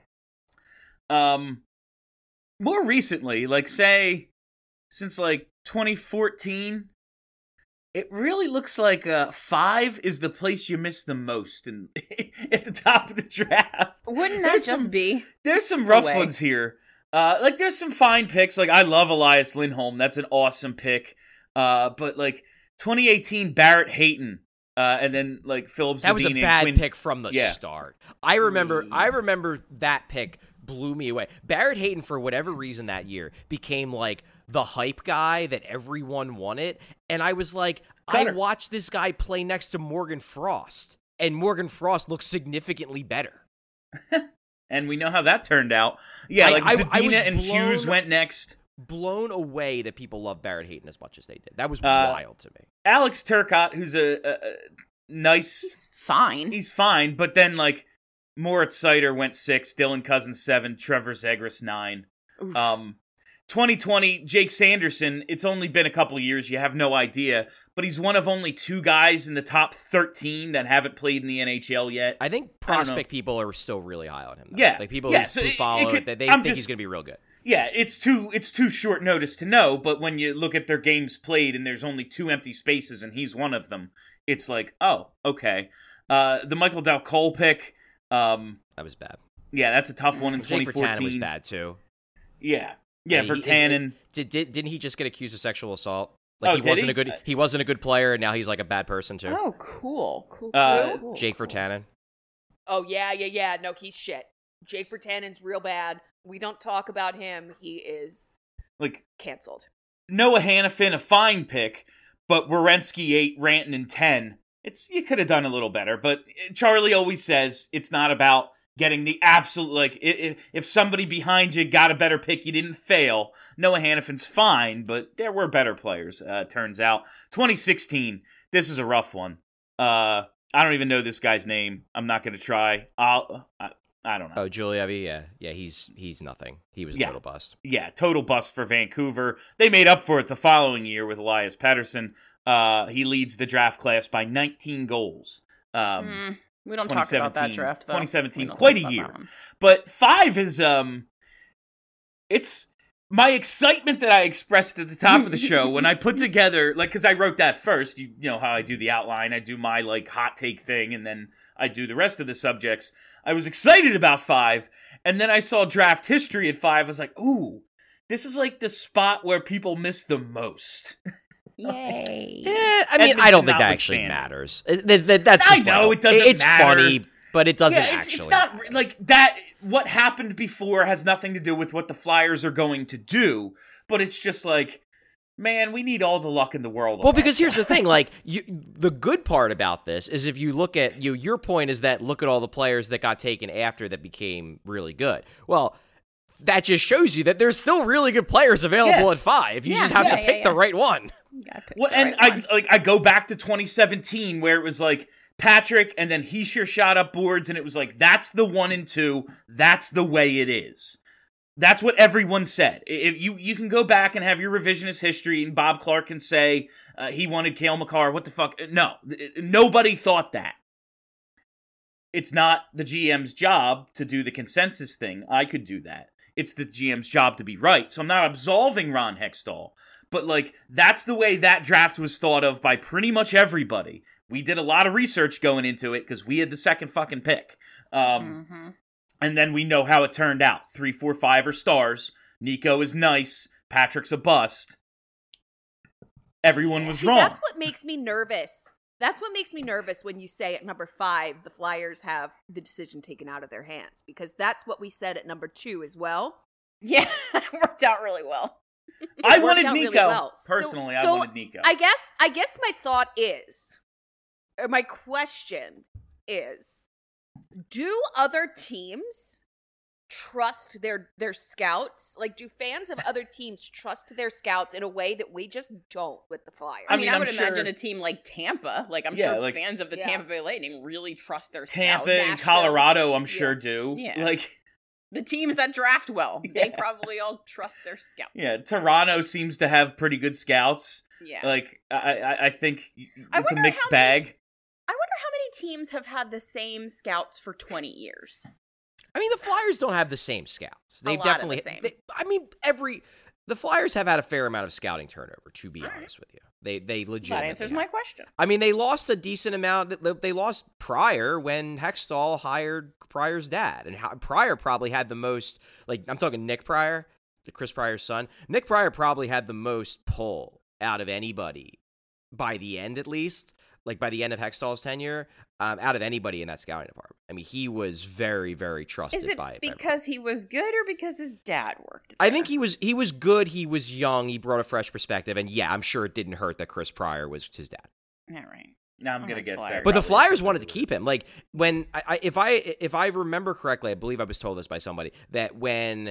More recently, like say, since like 2014, it really looks like 5 is the place you miss the most at the top of the draft. Wouldn't that be? There's some rough ones here. Like there's some fine picks. Like I love Elias Lindholm. That's an awesome pick. But like 2018 Barrett Hayton, and then like Philip Zadina. That was a bad pick from the start. I remember that pick blew me away. Barrett Hayton, for whatever reason that year, became like the hype guy that everyone wanted. And I was like, I watched this guy play next to Morgan Frost, and Morgan Frost looks significantly better. And we know how that turned out. Yeah, like Zadina and Hughes went next. Blown away that people love Barrett Hayton as much as they did. That was wild to me. Alex Turcotte, who's a nice... He's fine. He's fine, but then like Moritz Seider went 6, Dylan Cousins 7, Trevor Zegras 9. 2020, Jake Sanderson, it's only been a couple of years, you have no idea, but he's one of only 2 guys in the top 13 that haven't played in the NHL yet. I think prospect people are still really high on him, though. Yeah. Like people who follow it, they think he's going to be real good. Yeah, it's too short notice to know, but when you look at their games played and there's only 2 empty spaces and he's one of them, it's like, oh, okay. The Michael Dal Cole pick. That was bad. Yeah, that's a tough one in 2014. Jake Virtanen was bad, too. Yeah. Yeah, Virtanen. Didn't he just get accused of sexual assault? Like he wasn't a good player, and now he's like a bad person too. Oh, cool. Jake Virtanen. Oh yeah. No, he's shit. Jake Virtanen's real bad. We don't talk about him. He is like canceled. Noah Hannafin, a fine pick, but Werenski 8, Rantanen 10. You could have done a little better, but Charlie always says it's not about getting the absolute, like, if somebody behind you got a better pick, you didn't fail. Noah Hannafin's fine, but there were better players, turns out. 2016, this is a rough one. I don't even know this guy's name. I'm not going to try. I don't know. Oh, Giulievi, yeah, he's nothing. He was a total bust. Yeah, total bust for Vancouver. They made up for it the following year with Elias Pettersson. He leads the draft class by 19 goals. We don't talk about that draft, though. 2017, quite a year. But 5 is, my excitement that I expressed at the top of the show when I put together, like, because I wrote that first, you know how I do the outline, I do my, like, hot take thing, and then I do the rest of the subjects. I was excited about 5, and then I saw draft history at 5. I was like, ooh, this is, like, the spot where people miss the most. Yay. I mean, I don't think that actually matters. That's I know, it doesn't it's matter. Funny, but it doesn't it's, actually. It's not, like, that, what happened before has nothing to do with what the Flyers are going to do, but it's just like, man, we need all the luck in the world. Well, because here's the thing, like, the good part about this is if you look at, your point is that look at all the players that got taken after that became really good. Well, that just shows you that there's still really good players available at 5. You just have to pick the right one. Well, and I go back to 2017 where it was like Patrick and then Hischier shot up boards and it was like, that's the 1 and 2. That's the way it is. That's what everyone said. If you can go back and have your revisionist history and Bob Clark can say he wanted Cale Makar. What the fuck? No, nobody thought that. It's not the GM's job to do the consensus thing. I could do that. It's the GM's job to be right. So I'm not absolving Ron Hextall. But, like, that's the way that draft was thought of by pretty much everybody. We did a lot of research going into it because we had the second fucking pick. And then we know how it turned out. 3, 4, 5 are stars. Nico is nice. Patrick's a bust. Everyone was wrong. That's what makes me nervous. That's what makes me nervous when you say at number 5, the Flyers have the decision taken out of their hands. Because that's what we said at number 2 as well. Yeah, it worked out really well. I wanted Nico. Really well. Personally, so I wanted Nico. I guess my thought is, or my question is, do other teams trust their scouts? Like, do fans of other teams trust their scouts in a way that we just don't with the Flyers? I mean, I would imagine a team like Tampa, like I'm sure like, fans of the Tampa Bay Lightning really trust their scouts. Tampa and Colorado, I'm sure do. Yeah. Like the teams that draft well, they probably all trust their scouts. Yeah, Toronto seems to have pretty good scouts. Yeah. Like, I think it's a mixed bag. I wonder how many teams have had the same scouts for 20 years. I mean, the Flyers don't have the same scouts. They've lot definitely of the same. The Flyers have had a fair amount of scouting turnover, to be honest with you. They legitimately That answers my question. I mean, they lost a decent amount. They lost Pryor when Hextall hired Pryor's dad. And Pryor probably had the most, like, I'm talking Nick Pryor, Chris Pryor's son. Nick Pryor probably had the most pull out of anybody by the end, at least. Like, by the end of Hextall's tenure, out of anybody in that scouting department. I mean, he was very, very trusted by it. Is it because he was good or because his dad worked there? I think he was good. He was young. He brought a fresh perspective. And, yeah, I'm sure it didn't hurt that Chris Pryor was his dad. All right. Now I'm going to guess that. But the Flyers wanted to keep him. Like, when if I remember correctly, I believe I was told this by somebody, that when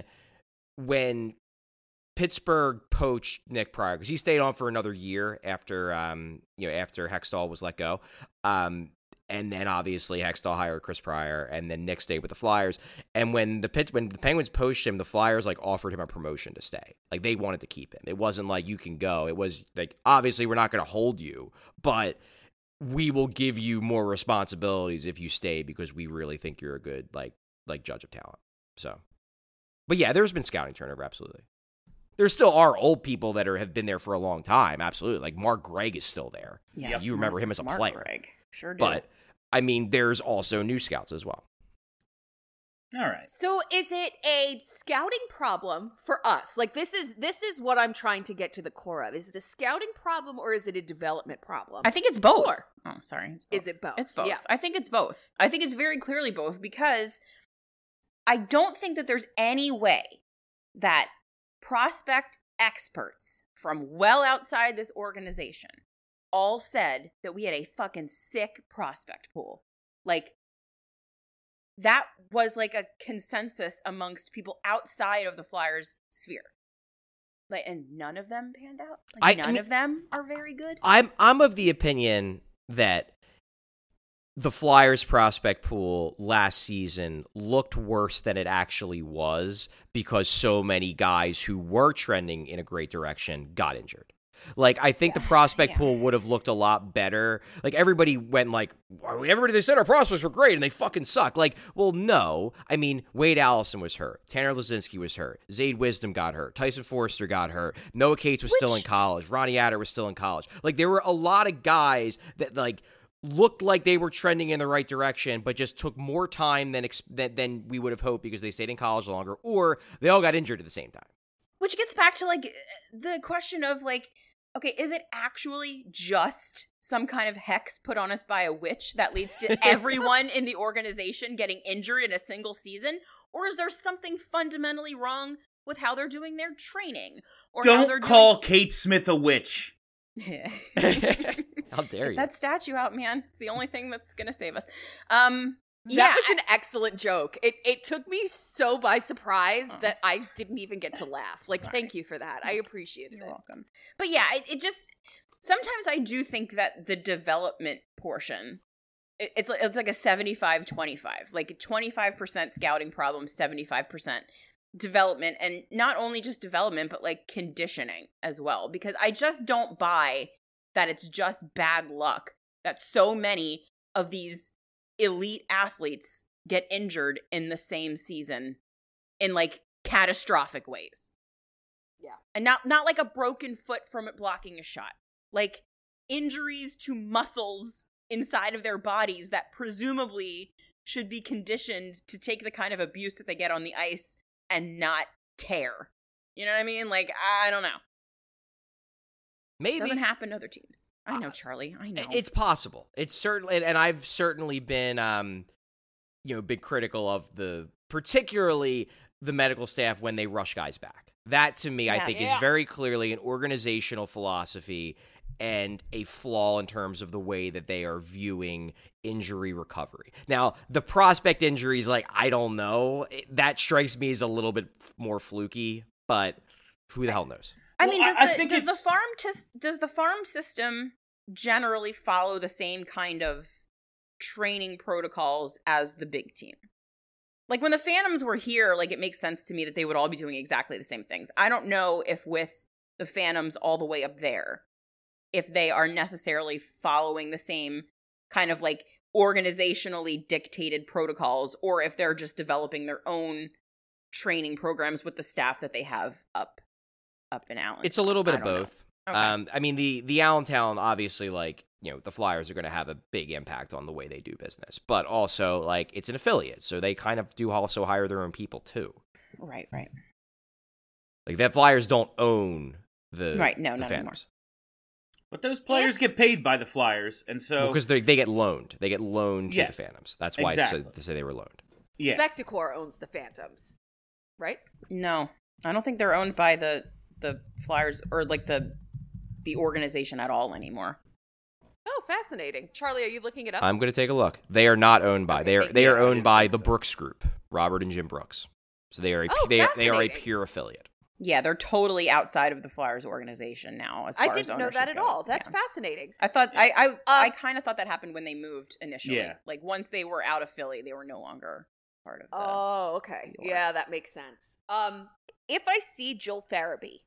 Pittsburgh poached Nick Pryor, because he stayed on for another year after after Hextall was let go. And then obviously Hextall hired Chris Pryor, and then Nick stayed with the Flyers. And when the Penguins poached him, the Flyers like offered him a promotion to stay. Like, they wanted to keep him. It wasn't like, you can go. It was like, obviously we're not going to hold you, but we will give you more responsibilities if you stay because we really think you're a good like judge of talent. So, but yeah, there's been scouting turnover, absolutely. There still are old people that have been there for a long time, absolutely. Like Mark Gregg is still there. Yes, you remember him as a Mark player. Gregg. Sure do. But, I mean, there's also new scouts as well. All right. So is it a scouting problem for us? Like, this is what I'm trying to get to the core of. Is it a scouting problem or is it a development problem? I think it's both. Oh, sorry. It's both. Is it both? It's both. Yeah. I think it's both. I think it's very clearly both because I don't think that there's any way that prospect experts from well outside this organization all said that we had a fucking sick prospect pool. Like, that was like a consensus amongst people outside of the Flyers sphere. Like, and none of them panned out. Like, none of them are very good. I'm of the opinion that the Flyers prospect pool last season looked worse than it actually was because so many guys who were trending in a great direction got injured. Like, I think the prospect pool would have looked a lot better. Like, everybody went like, everybody, they said our prospects were great and they fucking suck. Like, well, no. I mean, Wade Allison was hurt. Tanner Laczynski was hurt. Zayd Wisdom got hurt. Tyson Forrester got hurt. Noah Cates was still in college. Ronnie Adder was still in college. Like, there were a lot of guys that, like, looked like they were trending in the right direction, but just took more time than we would have hoped because they stayed in college longer, or they all got injured at the same time. Which gets back to, like, the question of, like, okay, is it actually just some kind of hex put on us by a witch that leads to everyone in the organization getting injured in a single season? Or is there something fundamentally wrong with how they're doing their training? Or Don't call Kate Smith a witch. How dare you? Get that statue out, man. It's the only thing that's going to save us. That was an excellent joke. It took me so by surprise that I didn't even get to laugh. Like, thank you for that. I appreciate it. You're welcome. But yeah, it just, sometimes I do think that the development portion, it's like a 75-25. Like 25% scouting problem, 75% development. And not only just development, but like conditioning as well. Because I just don't buy that it's just bad luck that so many of these elite athletes get injured in the same season in like catastrophic ways. Yeah. And not like a broken foot from it blocking a shot. Like injuries to muscles inside of their bodies that presumably should be conditioned to take the kind of abuse that they get on the ice and not tear. You know what I mean? Like, I don't know. Maybe. It doesn't happen to other teams. I know, Charlie. I know. It's possible. It's certainly, and I've certainly been, big critical of particularly the medical staff when they rush guys back. That to me, I think, is very clearly an organizational philosophy and a flaw in terms of the way that they are viewing injury recovery. Now, the prospect injuries, like, I don't know. That strikes me as a little bit more fluky, but who the hell knows? I mean, does the farm system generally follow the same kind of training protocols as the big team? Like when the Phantoms were here, like it makes sense to me that they would all be doing exactly the same things. I don't know if with the Phantoms all the way up there, if they are necessarily following the same kind of like organizationally dictated protocols, or if they're just developing their own training programs with the staff that they have up in Allen. It's a little bit of both. Okay. I mean, the Allentown, obviously, like, the Flyers are going to have a big impact on the way they do business. But also, like, it's an affiliate, so they kind of do also hire their own people, too. Right. Like, the Flyers don't own the not Phantoms. But those players get paid by the Flyers, and so... Because they get loaned. They get loaned to Yes, the Phantoms. That's why they say they were loaned. Yeah. Spectacor owns the Phantoms, right? No, I don't think they're owned by the Flyers or like the organization at all anymore. Oh, fascinating. Charlie, are you looking it up? I'm going to take a look. They are not owned by. They are owned by the Brooks Group, Robert and Jim Brooks. So they are a pure affiliate. Yeah, they're totally outside of the Flyers organization now. As far I didn't know that at all. That's fascinating. I thought I kind of thought that happened when they moved initially. Yeah. Like once they were out of Philly, they were no longer part of. Oh, okay. Yeah, that makes sense. If I see Joel Farabee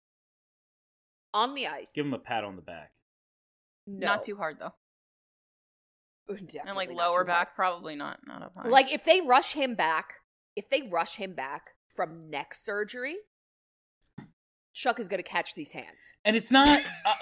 on the ice, Give him a pat on the back. No. Not too hard though. Definitely and like not lower too back, hard. probably not up high. Like if they rush him back from neck surgery, Chuck is going to catch these hands. And it's not,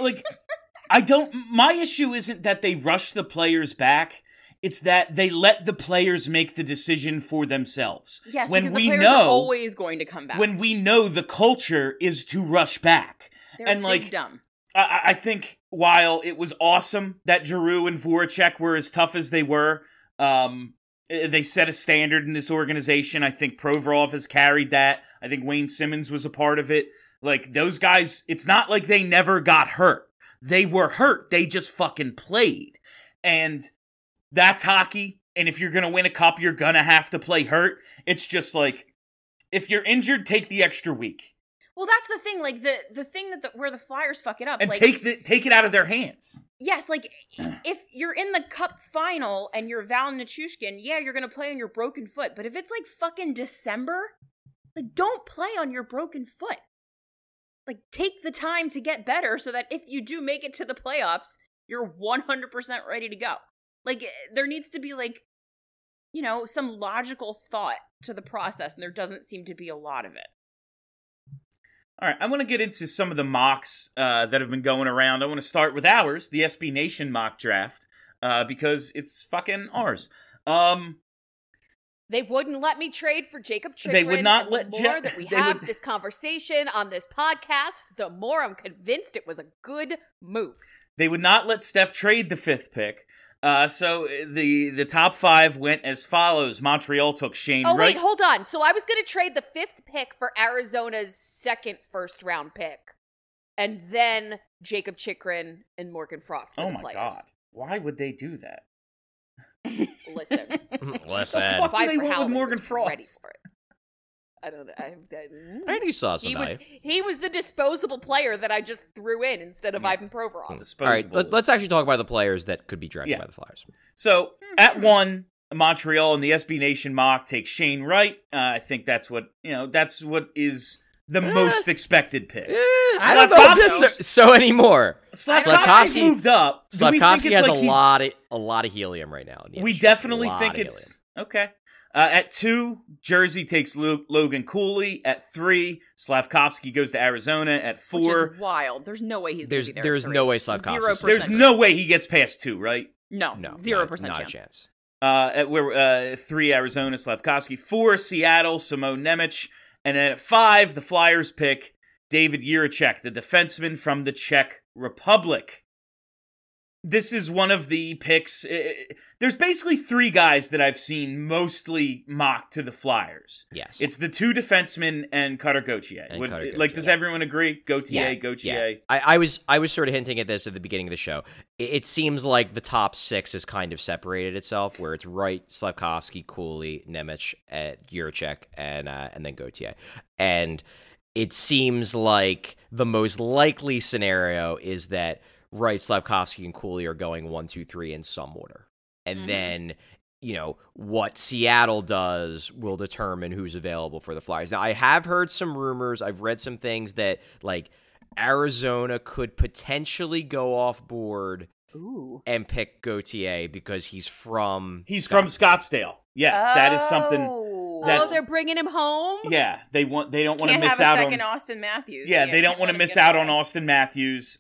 my issue isn't that they rush the players back. It's that they let the players make the decision for themselves. Yes, when because we the players know, are always going to come back. When we know the culture is to rush back. They're and big dumb. I think while it was awesome that Giroux and Voracek were as tough as they were, they set a standard in this organization. I think Provorov has carried that. I think Wayne Simmons was a part of it. Like, those guys, it's not like they never got hurt. They were hurt. They just fucking played. And that's hockey. And if you're going to win a cup, you're going to have to play hurt. It's just like, if you're injured, take the extra week. Well, that's the thing. Like the thing where the Flyers fuck it up, and like, take it out of their hands. Yes, like if you're in the cup final and you're Val Nichushkin, yeah, you're gonna play on your broken foot. But if it's like fucking December, like don't play on your broken foot. like take the time to get better so that if you do make it to the playoffs, you're 100% ready to go. Like there needs to be like, you know, some logical thought to the process, and there doesn't seem to be a lot of it. All right, I want to get into some of the mocks that have been going around. I want to start with ours, the SB Nation mock draft, because it's fucking ours. They wouldn't let me trade for Jacob Chikrin. They would not let the more that we have this conversation on this podcast, the more I'm convinced it was a good move. They would not let Steph trade the 5th pick. So the top 5 went as follows. Montreal took Shane Wright. Oh, wait, hold on. So I was going to trade the 5th pick for Arizona's 2nd first-round pick. And then Jacob Chikrin and Morgan Frost for the players. God. Why would they do that? Listen. What the fuck do they want with Morgan Frost? Ready for it. I don't know. And he saw some he was the disposable player that I just threw in instead of Ivan Provorov. All right, let's actually talk about the players that could be drafted by the Flyers. So, at 1, Montreal and the SB Nation mock take Shane Wright. I think that's what is the most expected pick. I don't know if this so anymore. Slavkovsky moved up. Slavkovsky has a lot of helium right now. We definitely think it's okay. At 2, Jersey takes Logan Cooley. At 3, Slavkovsky goes to Arizona. At 4, which is wild. There's no way he's going to be there. There's no way Slavkovsky. There's no way he gets past 2, right? No, 0% not a chance. At 3, Arizona, Slavkovsky. 4, Seattle, Simone Nemec. And then at 5, the Flyers pick David Jiricek, the defenseman from the Czech Republic. This is one of the picks. There's basically 3 guys that I've seen mostly mocked to the Flyers. Yes. It's the 2 defensemen and Cutter Gauthier. Does everyone agree? Gauthier, yes. Gauthier. Yeah. I was sort of hinting at this at the beginning of the show. It seems like the top 6 has kind of separated itself, where it's Wright, Slavkovsky, Cooley, Nemec, Jiricek, and then Gauthier. And it seems like the most likely scenario is that Wright, Slavkovsky, and Cooley are going 1, 2, 3 in some order. And then, you know, what Seattle does will determine who's available for the Flyers. Now, I have heard some rumors. I've read some things that, like, Arizona could potentially go off board and pick Gauthier because he's from Scottsdale. Yes, that is something. They're bringing him home? Yeah, they don't want to miss out on... Can't have a second Austin Matthews. Yeah, they don't want to miss out on Austin Matthews.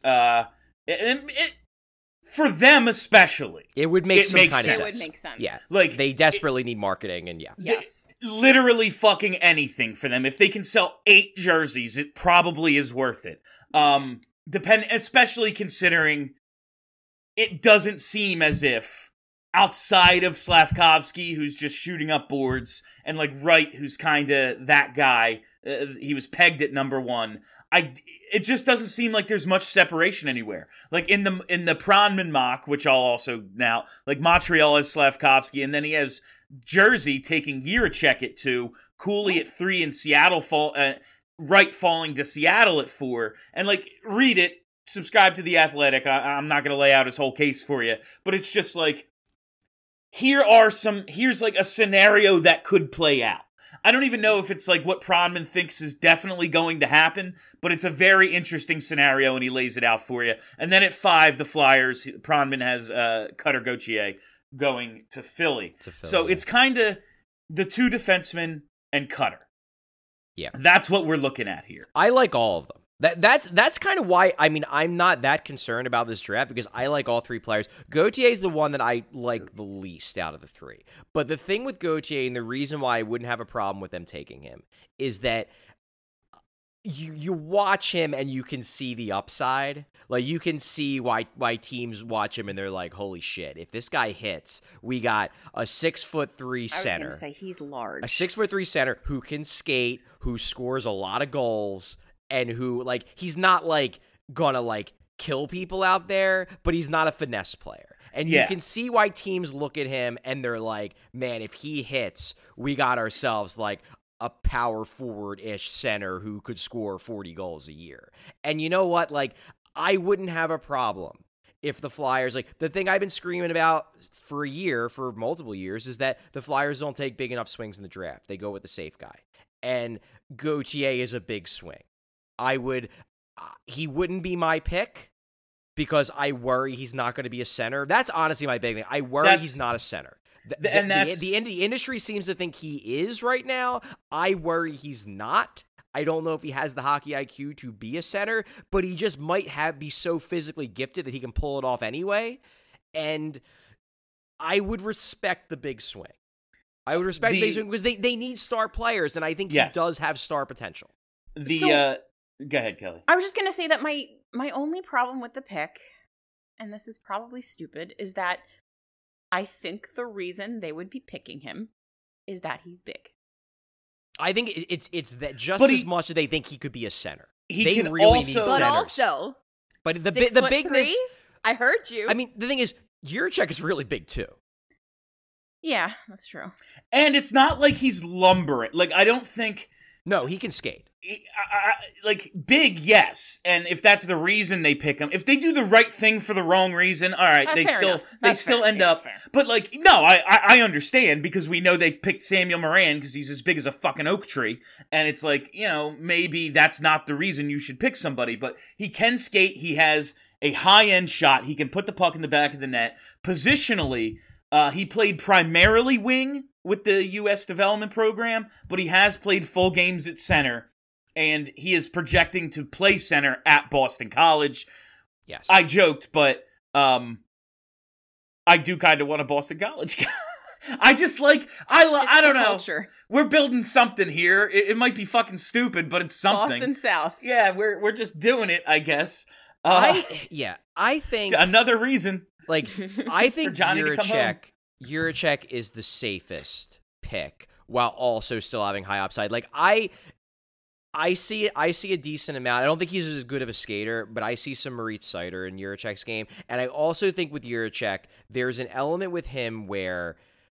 For them especially, it would make some kind of sense. It would make sense. Yeah, like they desperately need marketing, and yes, literally fucking anything for them. If they can sell 8 jerseys, it probably is worth it. Especially considering it doesn't seem as if outside of Slavkovsky, who's just shooting up boards, and like Wright, who's kind of that guy. He was pegged at number 1. It just doesn't seem like there's much separation anywhere. Like in the Pronman mock, which I'll also now, like Montreal has Slavkovsky, and then he has Jersey taking Jiricek at 2, Cooley at 3, and Seattle Wright falling to Seattle at 4. And like, read it, subscribe to The Athletic. I'm not going to lay out his whole case for you, but it's just like, here's like a scenario that could play out. I don't even know if it's like what Pronman thinks is definitely going to happen, but it's a very interesting scenario, and he lays it out for you. And then at 5, the Flyers, Pronman has Cutter Gauthier going to Philly. So it's kind of the 2 defensemen and Cutter. Yeah. That's what we're looking at here. I like all of them. That's kind of why, I mean, I'm not that concerned about this draft because I like all 3 players. Gauthier is the one that I like the least out of the 3. But the thing with Gauthier, and the reason why I wouldn't have a problem with them taking him, is that you watch him and you can see the upside. Like, you can see why teams watch him and they're like, holy shit, if this guy hits, we got a 6'3" center. I was going to say, he's large. A 6'3" center who can skate, who scores a lot of goals, and who, like, he's not, like, gonna, like, kill people out there, but he's not a finesse player. And you can see why teams look at him and they're like, man, if he hits, we got ourselves, like, a power forward-ish center who could score 40 goals a year. And you know what? Like, I wouldn't have a problem if the Flyers, like, the thing I've been screaming about for multiple years, is that the Flyers don't take big enough swings in the draft. They go with the safe guy. And Gauthier is a big swing. I would he wouldn't be my pick because I worry he's not going to be a center. That's honestly my big thing. I worry he's not a center. The industry seems to think he is right now. I worry he's not. I don't know if he has the hockey IQ to be a center, but he just might be so physically gifted that he can pull it off anyway. And I would respect the big swing. I would respect the big swing because they need star players, and I think he does have star potential. Go ahead, Kelly. I was just going to say that my only problem with the pick, and this is probably stupid, is that I think the reason they would be picking him is that he's big. I think it's that just as much as they think he could be a center. They really need centers. But also, the bigness. I heard you. I mean, the thing is, Jiricek is really big too. Yeah, that's true. And it's not like he's lumbering. Like, I don't think... No, he can skate. Like, big, yes. And if that's the reason they pick him, if they do the right thing for the wrong reason, all right, they still end up... Fair. But, like, no, I understand, because we know they picked Samuel Moran because he's as big as a fucking oak tree. And it's like, you know, maybe that's not the reason you should pick somebody. But he can skate. He has a high-end shot. He can put the puck in the back of the net. Positionally... he played primarily wing with the U.S. development program, but he has played full games at center, and he is projecting to play center at Boston College. Yes. I joked, but I do kind of want a Boston College guy. I just like, I don't know. Culture. We're building something here. It might be fucking stupid, but it's something. Boston South. Yeah, we're just doing it, I guess. I think... Another reason. Like, I think Jiricek is the safest pick while also still having high upside. Like, I see a decent amount. I don't think he's as good of a skater, but I see some Moritz Seider in Jiricek's game. And I also think with Jiricek, there's an element with him where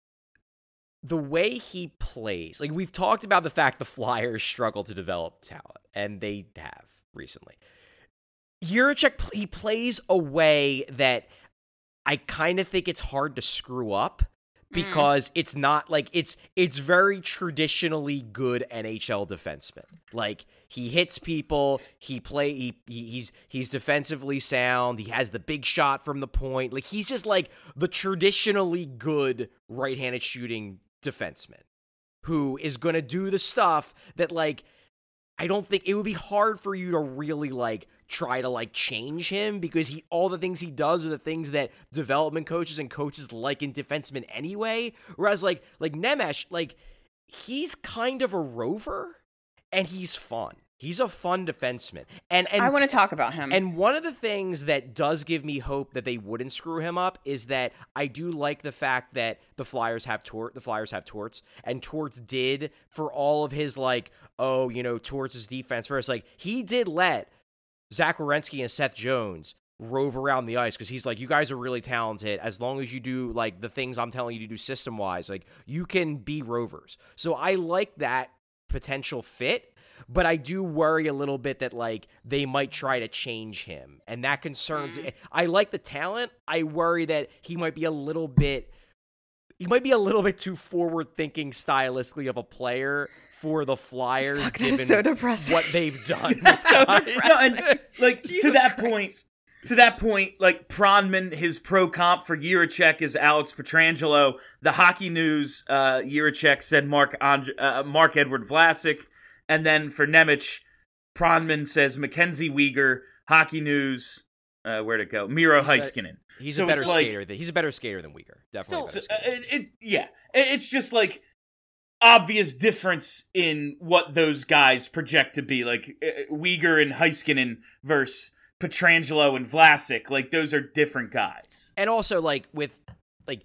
the way he plays, like we've talked about the fact the Flyers struggle to develop talent, and they have recently. Jiricek, he plays a way that I kind of think it's hard to screw up because it's not like it's very traditionally good NHL defenseman. Like, he hits people, he's defensively sound, he has the big shot from the point. Like, he's just like the traditionally good right-handed shooting defenseman who is going to do the stuff that, like, I don't think it would be hard for you to really, like, try to, like, change him because all the things he does are the things that development coaches and coaches like in defensemen anyway. Whereas, like Nemec, like, he's kind of a rover and he's fun. He's a fun defenseman. And I want to talk about him. And one of the things that does give me hope that they wouldn't screw him up is that I do like the fact that the Flyers have Torts, and Torts did, for all of his, like, oh, you know, Torts' defense first, like, he did let Zach Werenski and Seth Jones rove around the ice because he's like, you guys are really talented. As long as you do, like, the things I'm telling you to do system-wise, like, you can be rovers. So I like that potential fit. But I do worry a little bit that, like, they might try to change him. And that concerns... I like the talent. I worry that he might be a little bit too forward-thinking stylistically of a player for the Flyers, Fuck, given so depressing. what they've done. So and, like, to that point, like, Pronman, his pro comp for Jiricek is Alex Pietrangelo. The Hockey News, Jiricek said Mark Edward Vlasic. And then for Nemec, Pronman says Mackenzie Weegar. Hockey News, where'd it go? Miro Heiskanen. He's a better skater than Weegar. Definitely. It's just like obvious difference in what those guys project to be. Like Weegar and Heiskanen versus Pietrangelo and Vlasic. Like, those are different guys. And also, like, with, like,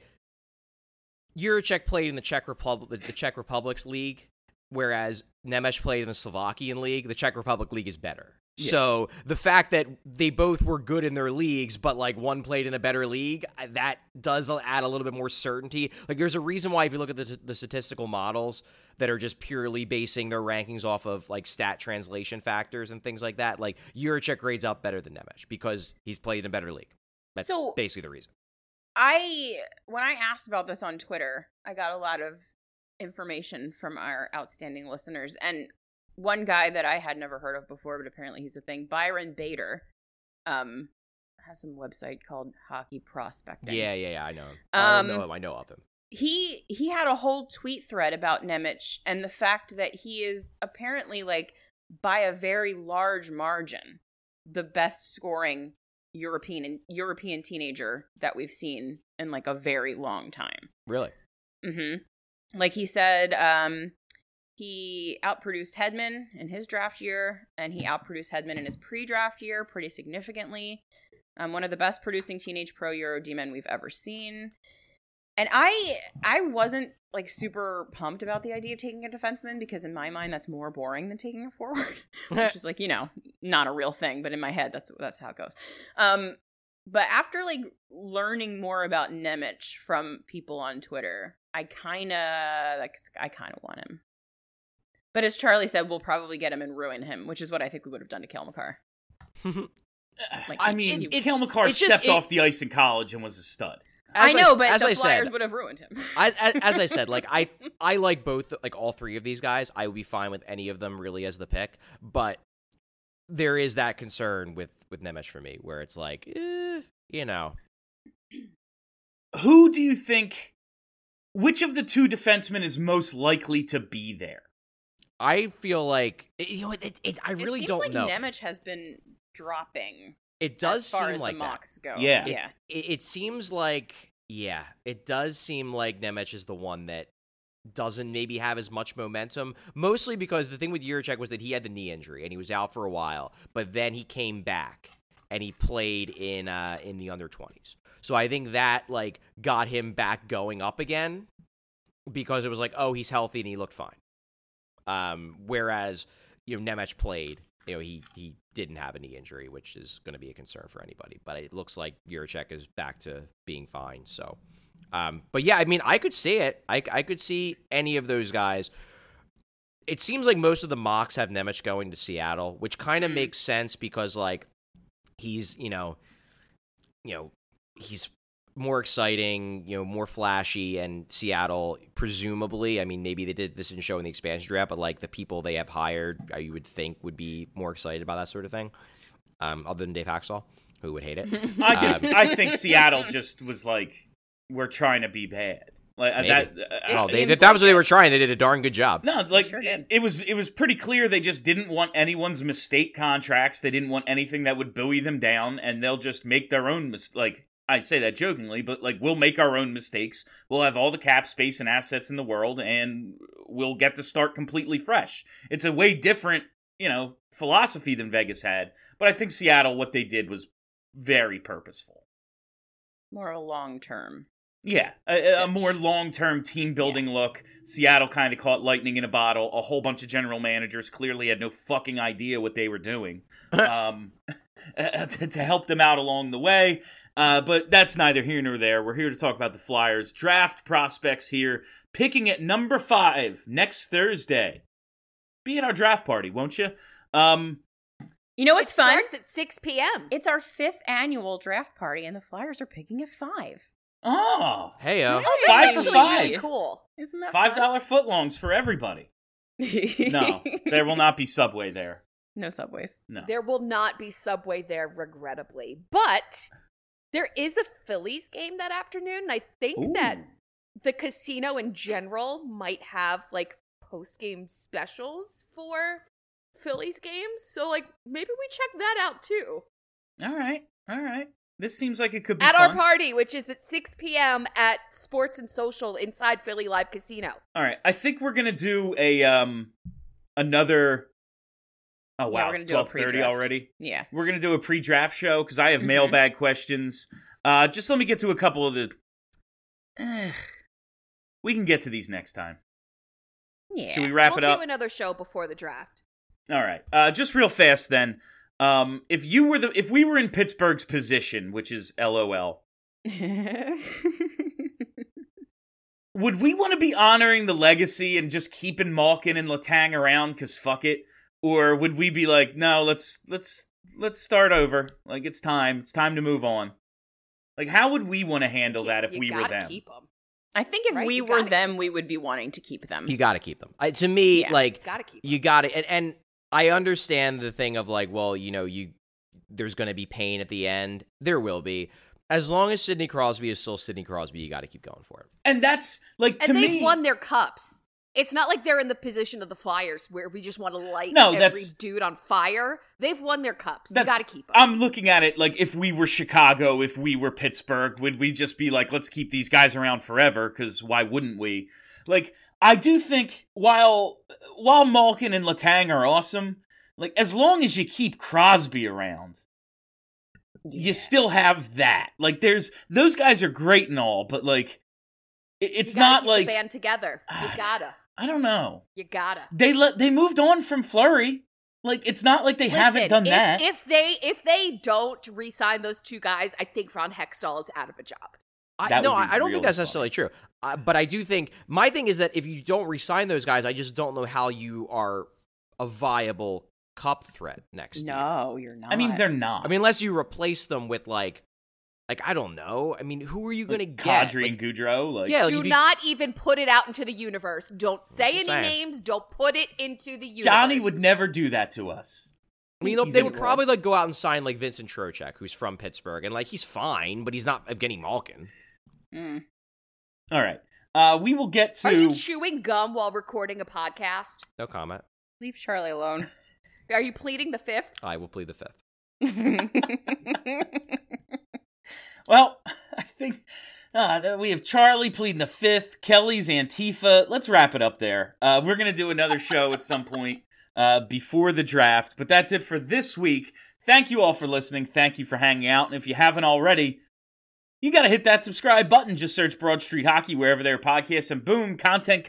Jiricek played in the Czech Republic's league, whereas Nemec played in the Slovakian league. The Czech Republic league is better. Yeah. So the fact that they both were good in their leagues, but, like, one played in a better league, that does add a little bit more certainty. Like, there's a reason why, if you look at the statistical models that are just purely basing their rankings off of, like, stat translation factors and things like that, like, Jiricek grades out better than Nemec because he's played in a better league. That's basically the reason. When I asked about this on Twitter, I got a lot of information from our outstanding listeners, and one guy that I had never heard of before, but apparently he's a thing. Byron Bader, has some website called Hockey Prospecting. Yeah, I know him. I don't know him. I know of him. He had a whole tweet thread about Nemec and the fact that he is apparently, like, by a very large margin, the best scoring European teenager that we've seen in, like, a very long time. Really? Mm-hmm. Like he said, he outproduced Hedman in his draft year, and he outproduced Hedman in his pre-draft year pretty significantly. One of the best producing teenage pro Euro D-men we've ever seen. And I wasn't, like, super pumped about the idea of taking a defenseman, because in my mind that's more boring than taking a forward, which is, like, you know, not a real thing, but in my head that's how it goes. But after, like, learning more about Nemec from people on Twitter, I kind of want him. But as Charlie said, we'll probably get him and ruin him, which is what I think we would have done to Cale Makar. Like, I mean, Cale Makar stepped off the ice in college and was a stud. But the Flyers would have ruined him. As I said, like, I like both, like, all three of these guys. I would be fine with any of them really as the pick, but there is that concern with Nemec for me, where it's like, you know. Who do you think, which of the two defensemen is most likely to be there? I feel like, you know, I really don't know. Nemec has been dropping. It does as far seem as like the that. mocks go. Yeah. It seems like, it does seem like Nemec is the one that doesn't maybe have as much momentum, mostly because the thing with Jiricek was that he had the knee injury and he was out for a while, but then he came back and he played in the under 20s. So I think that, like, got him back going up again, because it was like, oh, he's healthy and he looked fine. Whereas, you know, Nemec played, you know, he didn't have a knee injury, which is going to be a concern for anybody. But it looks like Jiricek is back to being fine. So, but yeah, I mean, I could see it. I could see any of those guys. It seems like most of the mocks have Nemec going to Seattle, which kind of makes sense because, like, he's, you know, he's more exciting, you know, more flashy, and Seattle, presumably, I mean, maybe they did this in show in the expansion draft, but, like, the people they have hired, you would think would be more excited about that sort of thing, other than Dave Haxall, who would hate it. I think Seattle just was like, we're trying to be bad. Like that. That was what they were trying. They did a darn good job. No, like, it was pretty clear they just didn't want anyone's mistake contracts. They didn't want anything that would buoy them down, and they'll just make their own like. I say that jokingly, but, like, we'll make our own mistakes. We'll have all the cap space and assets in the world, and we'll get to start completely fresh. It's a way different, you know, philosophy than Vegas had. But I think Seattle, what they did was very purposeful. More a long-term. Yeah, a more long-term team-building look. Seattle kind of caught lightning in a bottle. A whole bunch of general managers clearly had no fucking idea what they were doing to help them out along the way. But that's neither here nor there. We're here to talk about the Flyers. Draft prospects here, picking at number 5 next Thursday. Be at our draft party, won't you? You know what's fun? It starts at 6 p.m. It's our 5th annual draft party, and the Flyers are picking at 5. Oh. Hey-o. Oh, 5 for 5. Really cool. Isn't that $5 footlongs for everybody. No, there will not be Subway there. No Subways. No. There will not be Subway there, regrettably. But there is a Phillies game that afternoon, and I think that the casino in general might have, like, post-game specials for Phillies games. So, like, maybe we check that out, too. All right. This seems like it could be at fun. Our party, which is at 6 p.m. at Sports and Social inside Philly Live Casino. All right. I think we're going to do another... Oh, wow, it's 12:30 already? Yeah. We're going to do a pre-draft show because I have mailbag questions. Just let me get to a couple of the... we can get to these next time. Yeah. Should we wrap it up? We'll do another show before the draft. All right. Just real fast then. If we were in Pittsburgh's position, which is LOL, would we want to be honoring the legacy and just keeping Malkin and Letang around because fuck it? Or would we be like, no, let's start over. Like, it's time to move on. Like, how would we want to handle that if we were them? Keep them. I think if we were them, we would be wanting to keep them. You got to keep them. To me, Yeah, like, gotta keep you got to, and I understand the thing of like, well, you know, there's going to be pain at the end. There will be. As long as Sidney Crosby is still Sidney Crosby, you got to keep going for it. And that's like, to and me, they've won their cups. It's not like they're in the position of the Flyers where we just want to light every dude on fire. They've won their cups. You got to keep them. I'm looking at it like if we were Chicago, if we were Pittsburgh, would we just be like, let's keep these guys around forever? Because why wouldn't we? Like, I do think while Malkin and Letang are awesome, like as long as you keep Crosby around, you still have that. Like, those guys are great and all, but like, it's not keep like the band together. You gotta. I don't know. You gotta. They moved on from Fleury. Like, it's not like they haven't done that. If they don't re-sign those two guys, I think Ron Hextall is out of a job. I don't think that's necessarily true. But I do think, my thing is that if you don't re-sign those guys, I just don't know how you are a viable cup threat next year. No, you're not. I mean, they're not. I mean, unless you replace them with like I don't know. I mean, who are you going to get? Kadri and Goudreau? Like, yeah, do not even put it out into the universe. Don't say any names. Don't put it into the universe. Johnny would never do that to us. I mean, they would probably like go out and sign like Vincent Trocheck, who's from Pittsburgh, and like he's fine, but he's not Evgeny Malkin. All right. We will get to... Are you chewing gum while recording a podcast? No comment. Leave Charlie alone. Are you pleading the fifth? I will plead the fifth. Well, I think we have Charlie pleading the fifth, Kelly's Antifa. Let's wrap it up there. We're going to do another show at some point before the draft, but that's it for this week. Thank you all for listening. Thank you for hanging out. And if you haven't already, you got to hit that subscribe button. Just search Broad Street Hockey wherever there are podcasts, and boom, content.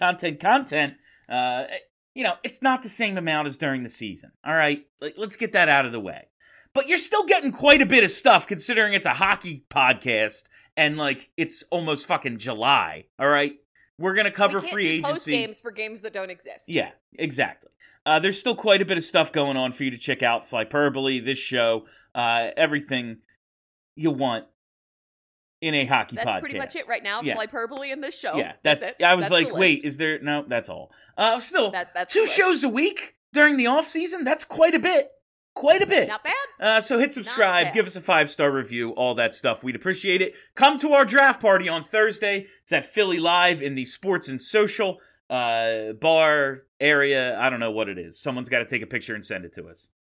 It's not the same amount as during the season. All right, let's get that out of the way. But you're still getting quite a bit of stuff considering it's a hockey podcast and like it's almost fucking July. All right, we're gonna cover free agency. Post games for games that don't exist. Yeah, exactly. There's still quite a bit of stuff going on for you to check out. Flyperbole, this show, everything you want in a hockey podcast. That's pretty much it right now. Yeah. Flyperbole in this show. Yeah, that's it. I was That's like, wait, is there? No, that's all. Still, that's 2 shows a week during the off season. That's quite a bit. Quite a bit. Not bad. So hit subscribe, give us a 5-star review, all that stuff. We'd appreciate it. Come to our draft party on Thursday. It's at Philly Live in the Sports and Social bar area. I don't know what it is. Someone's got to take a picture and send it to us.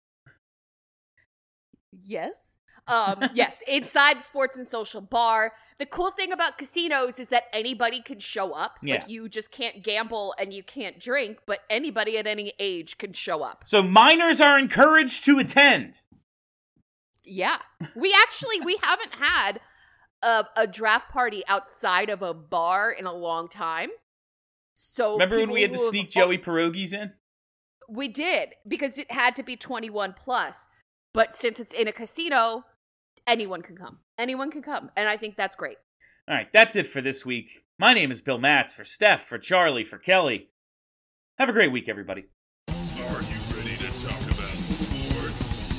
Yes. Yes, inside the Sports and Social bar. The cool thing about casinos is that anybody can show up. Yeah. Like, you just can't gamble and you can't drink, but anybody at any age can show up. So minors are encouraged to attend. Yeah. We haven't had a draft party outside of a bar in a long time. So remember when we had to sneak Joey Pierogies in? We did, because it had to be 21 plus. But since it's in a casino, anyone can come. Anyone can come. And I think that's great. All right, that's it for this week. My name is Bill Matz, for Steph, for Charlie, for Kelly. Have a great week, everybody. Are you ready to talk about sports?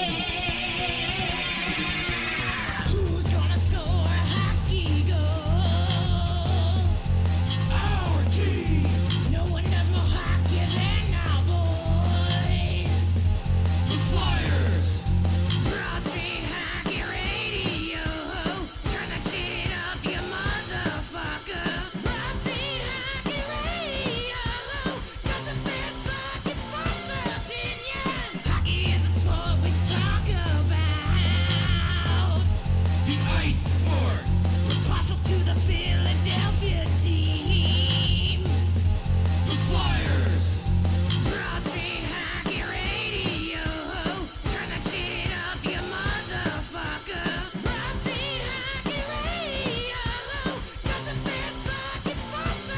Who's gonna score hockey goals? Our team. No one does more hockey than our boys. The Flyers. Broad Street Hockey Radio. Turn that shit up, you motherfucker. Broad Street Hockey Radio. Got the best fucking sports opinions. Hockey is a sport we talk about. The ice sport. We're partial to the Philadelphia team. The Flyers. Broad Street Hockey Radio. Turn that shit up, you motherfucker. Broad Street Hockey Radio. Got the best fucking sports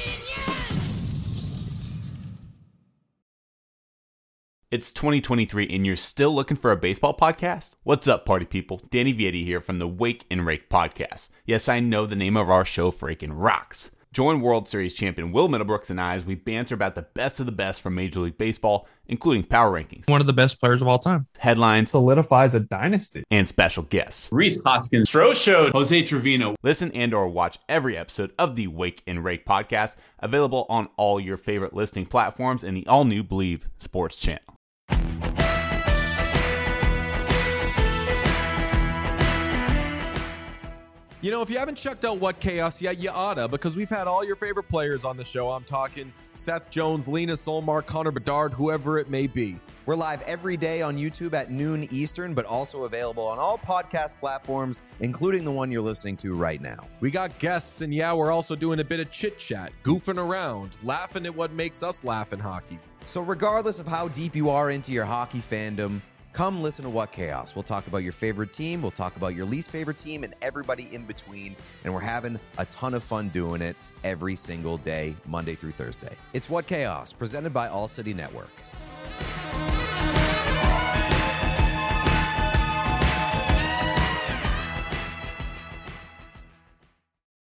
opinions. It's 2023 and you're still looking for a baseball podcast? What's up, party people? Danny Vietti here from the Wake and Rake podcast. Yes, I know the name of our show freaking rocks. Join World Series champion Will Middlebrooks and I as we banter about the best of the best from Major League Baseball, including power rankings, one of the best players of all time, headlines, solidifies a dynasty, and special guests. Rhys Hoskins, Stro Show, Jose Trevino. Listen and or watch every episode of the Wake and Rake podcast, available on all your favorite listening platforms and the all-new Believe Sports channel. You know, if you haven't checked out What Chaos yet, you oughta, because we've had all your favorite players on the show. I'm talking Seth Jones, Lena Solmar, Connor Bedard, whoever it may be. We're live every day on YouTube at noon Eastern, but also available on all podcast platforms, including the one you're listening to right now. We got guests, and yeah, we're also doing a bit of chit-chat, goofing around, laughing at what makes us laugh in hockey. So regardless of how deep you are into your hockey fandom, come listen to What Chaos. We'll talk about your favorite team, we'll talk about your least favorite team, and everybody in between. And we're having a ton of fun doing it every single day, Monday through Thursday. It's What Chaos, presented by All City Network.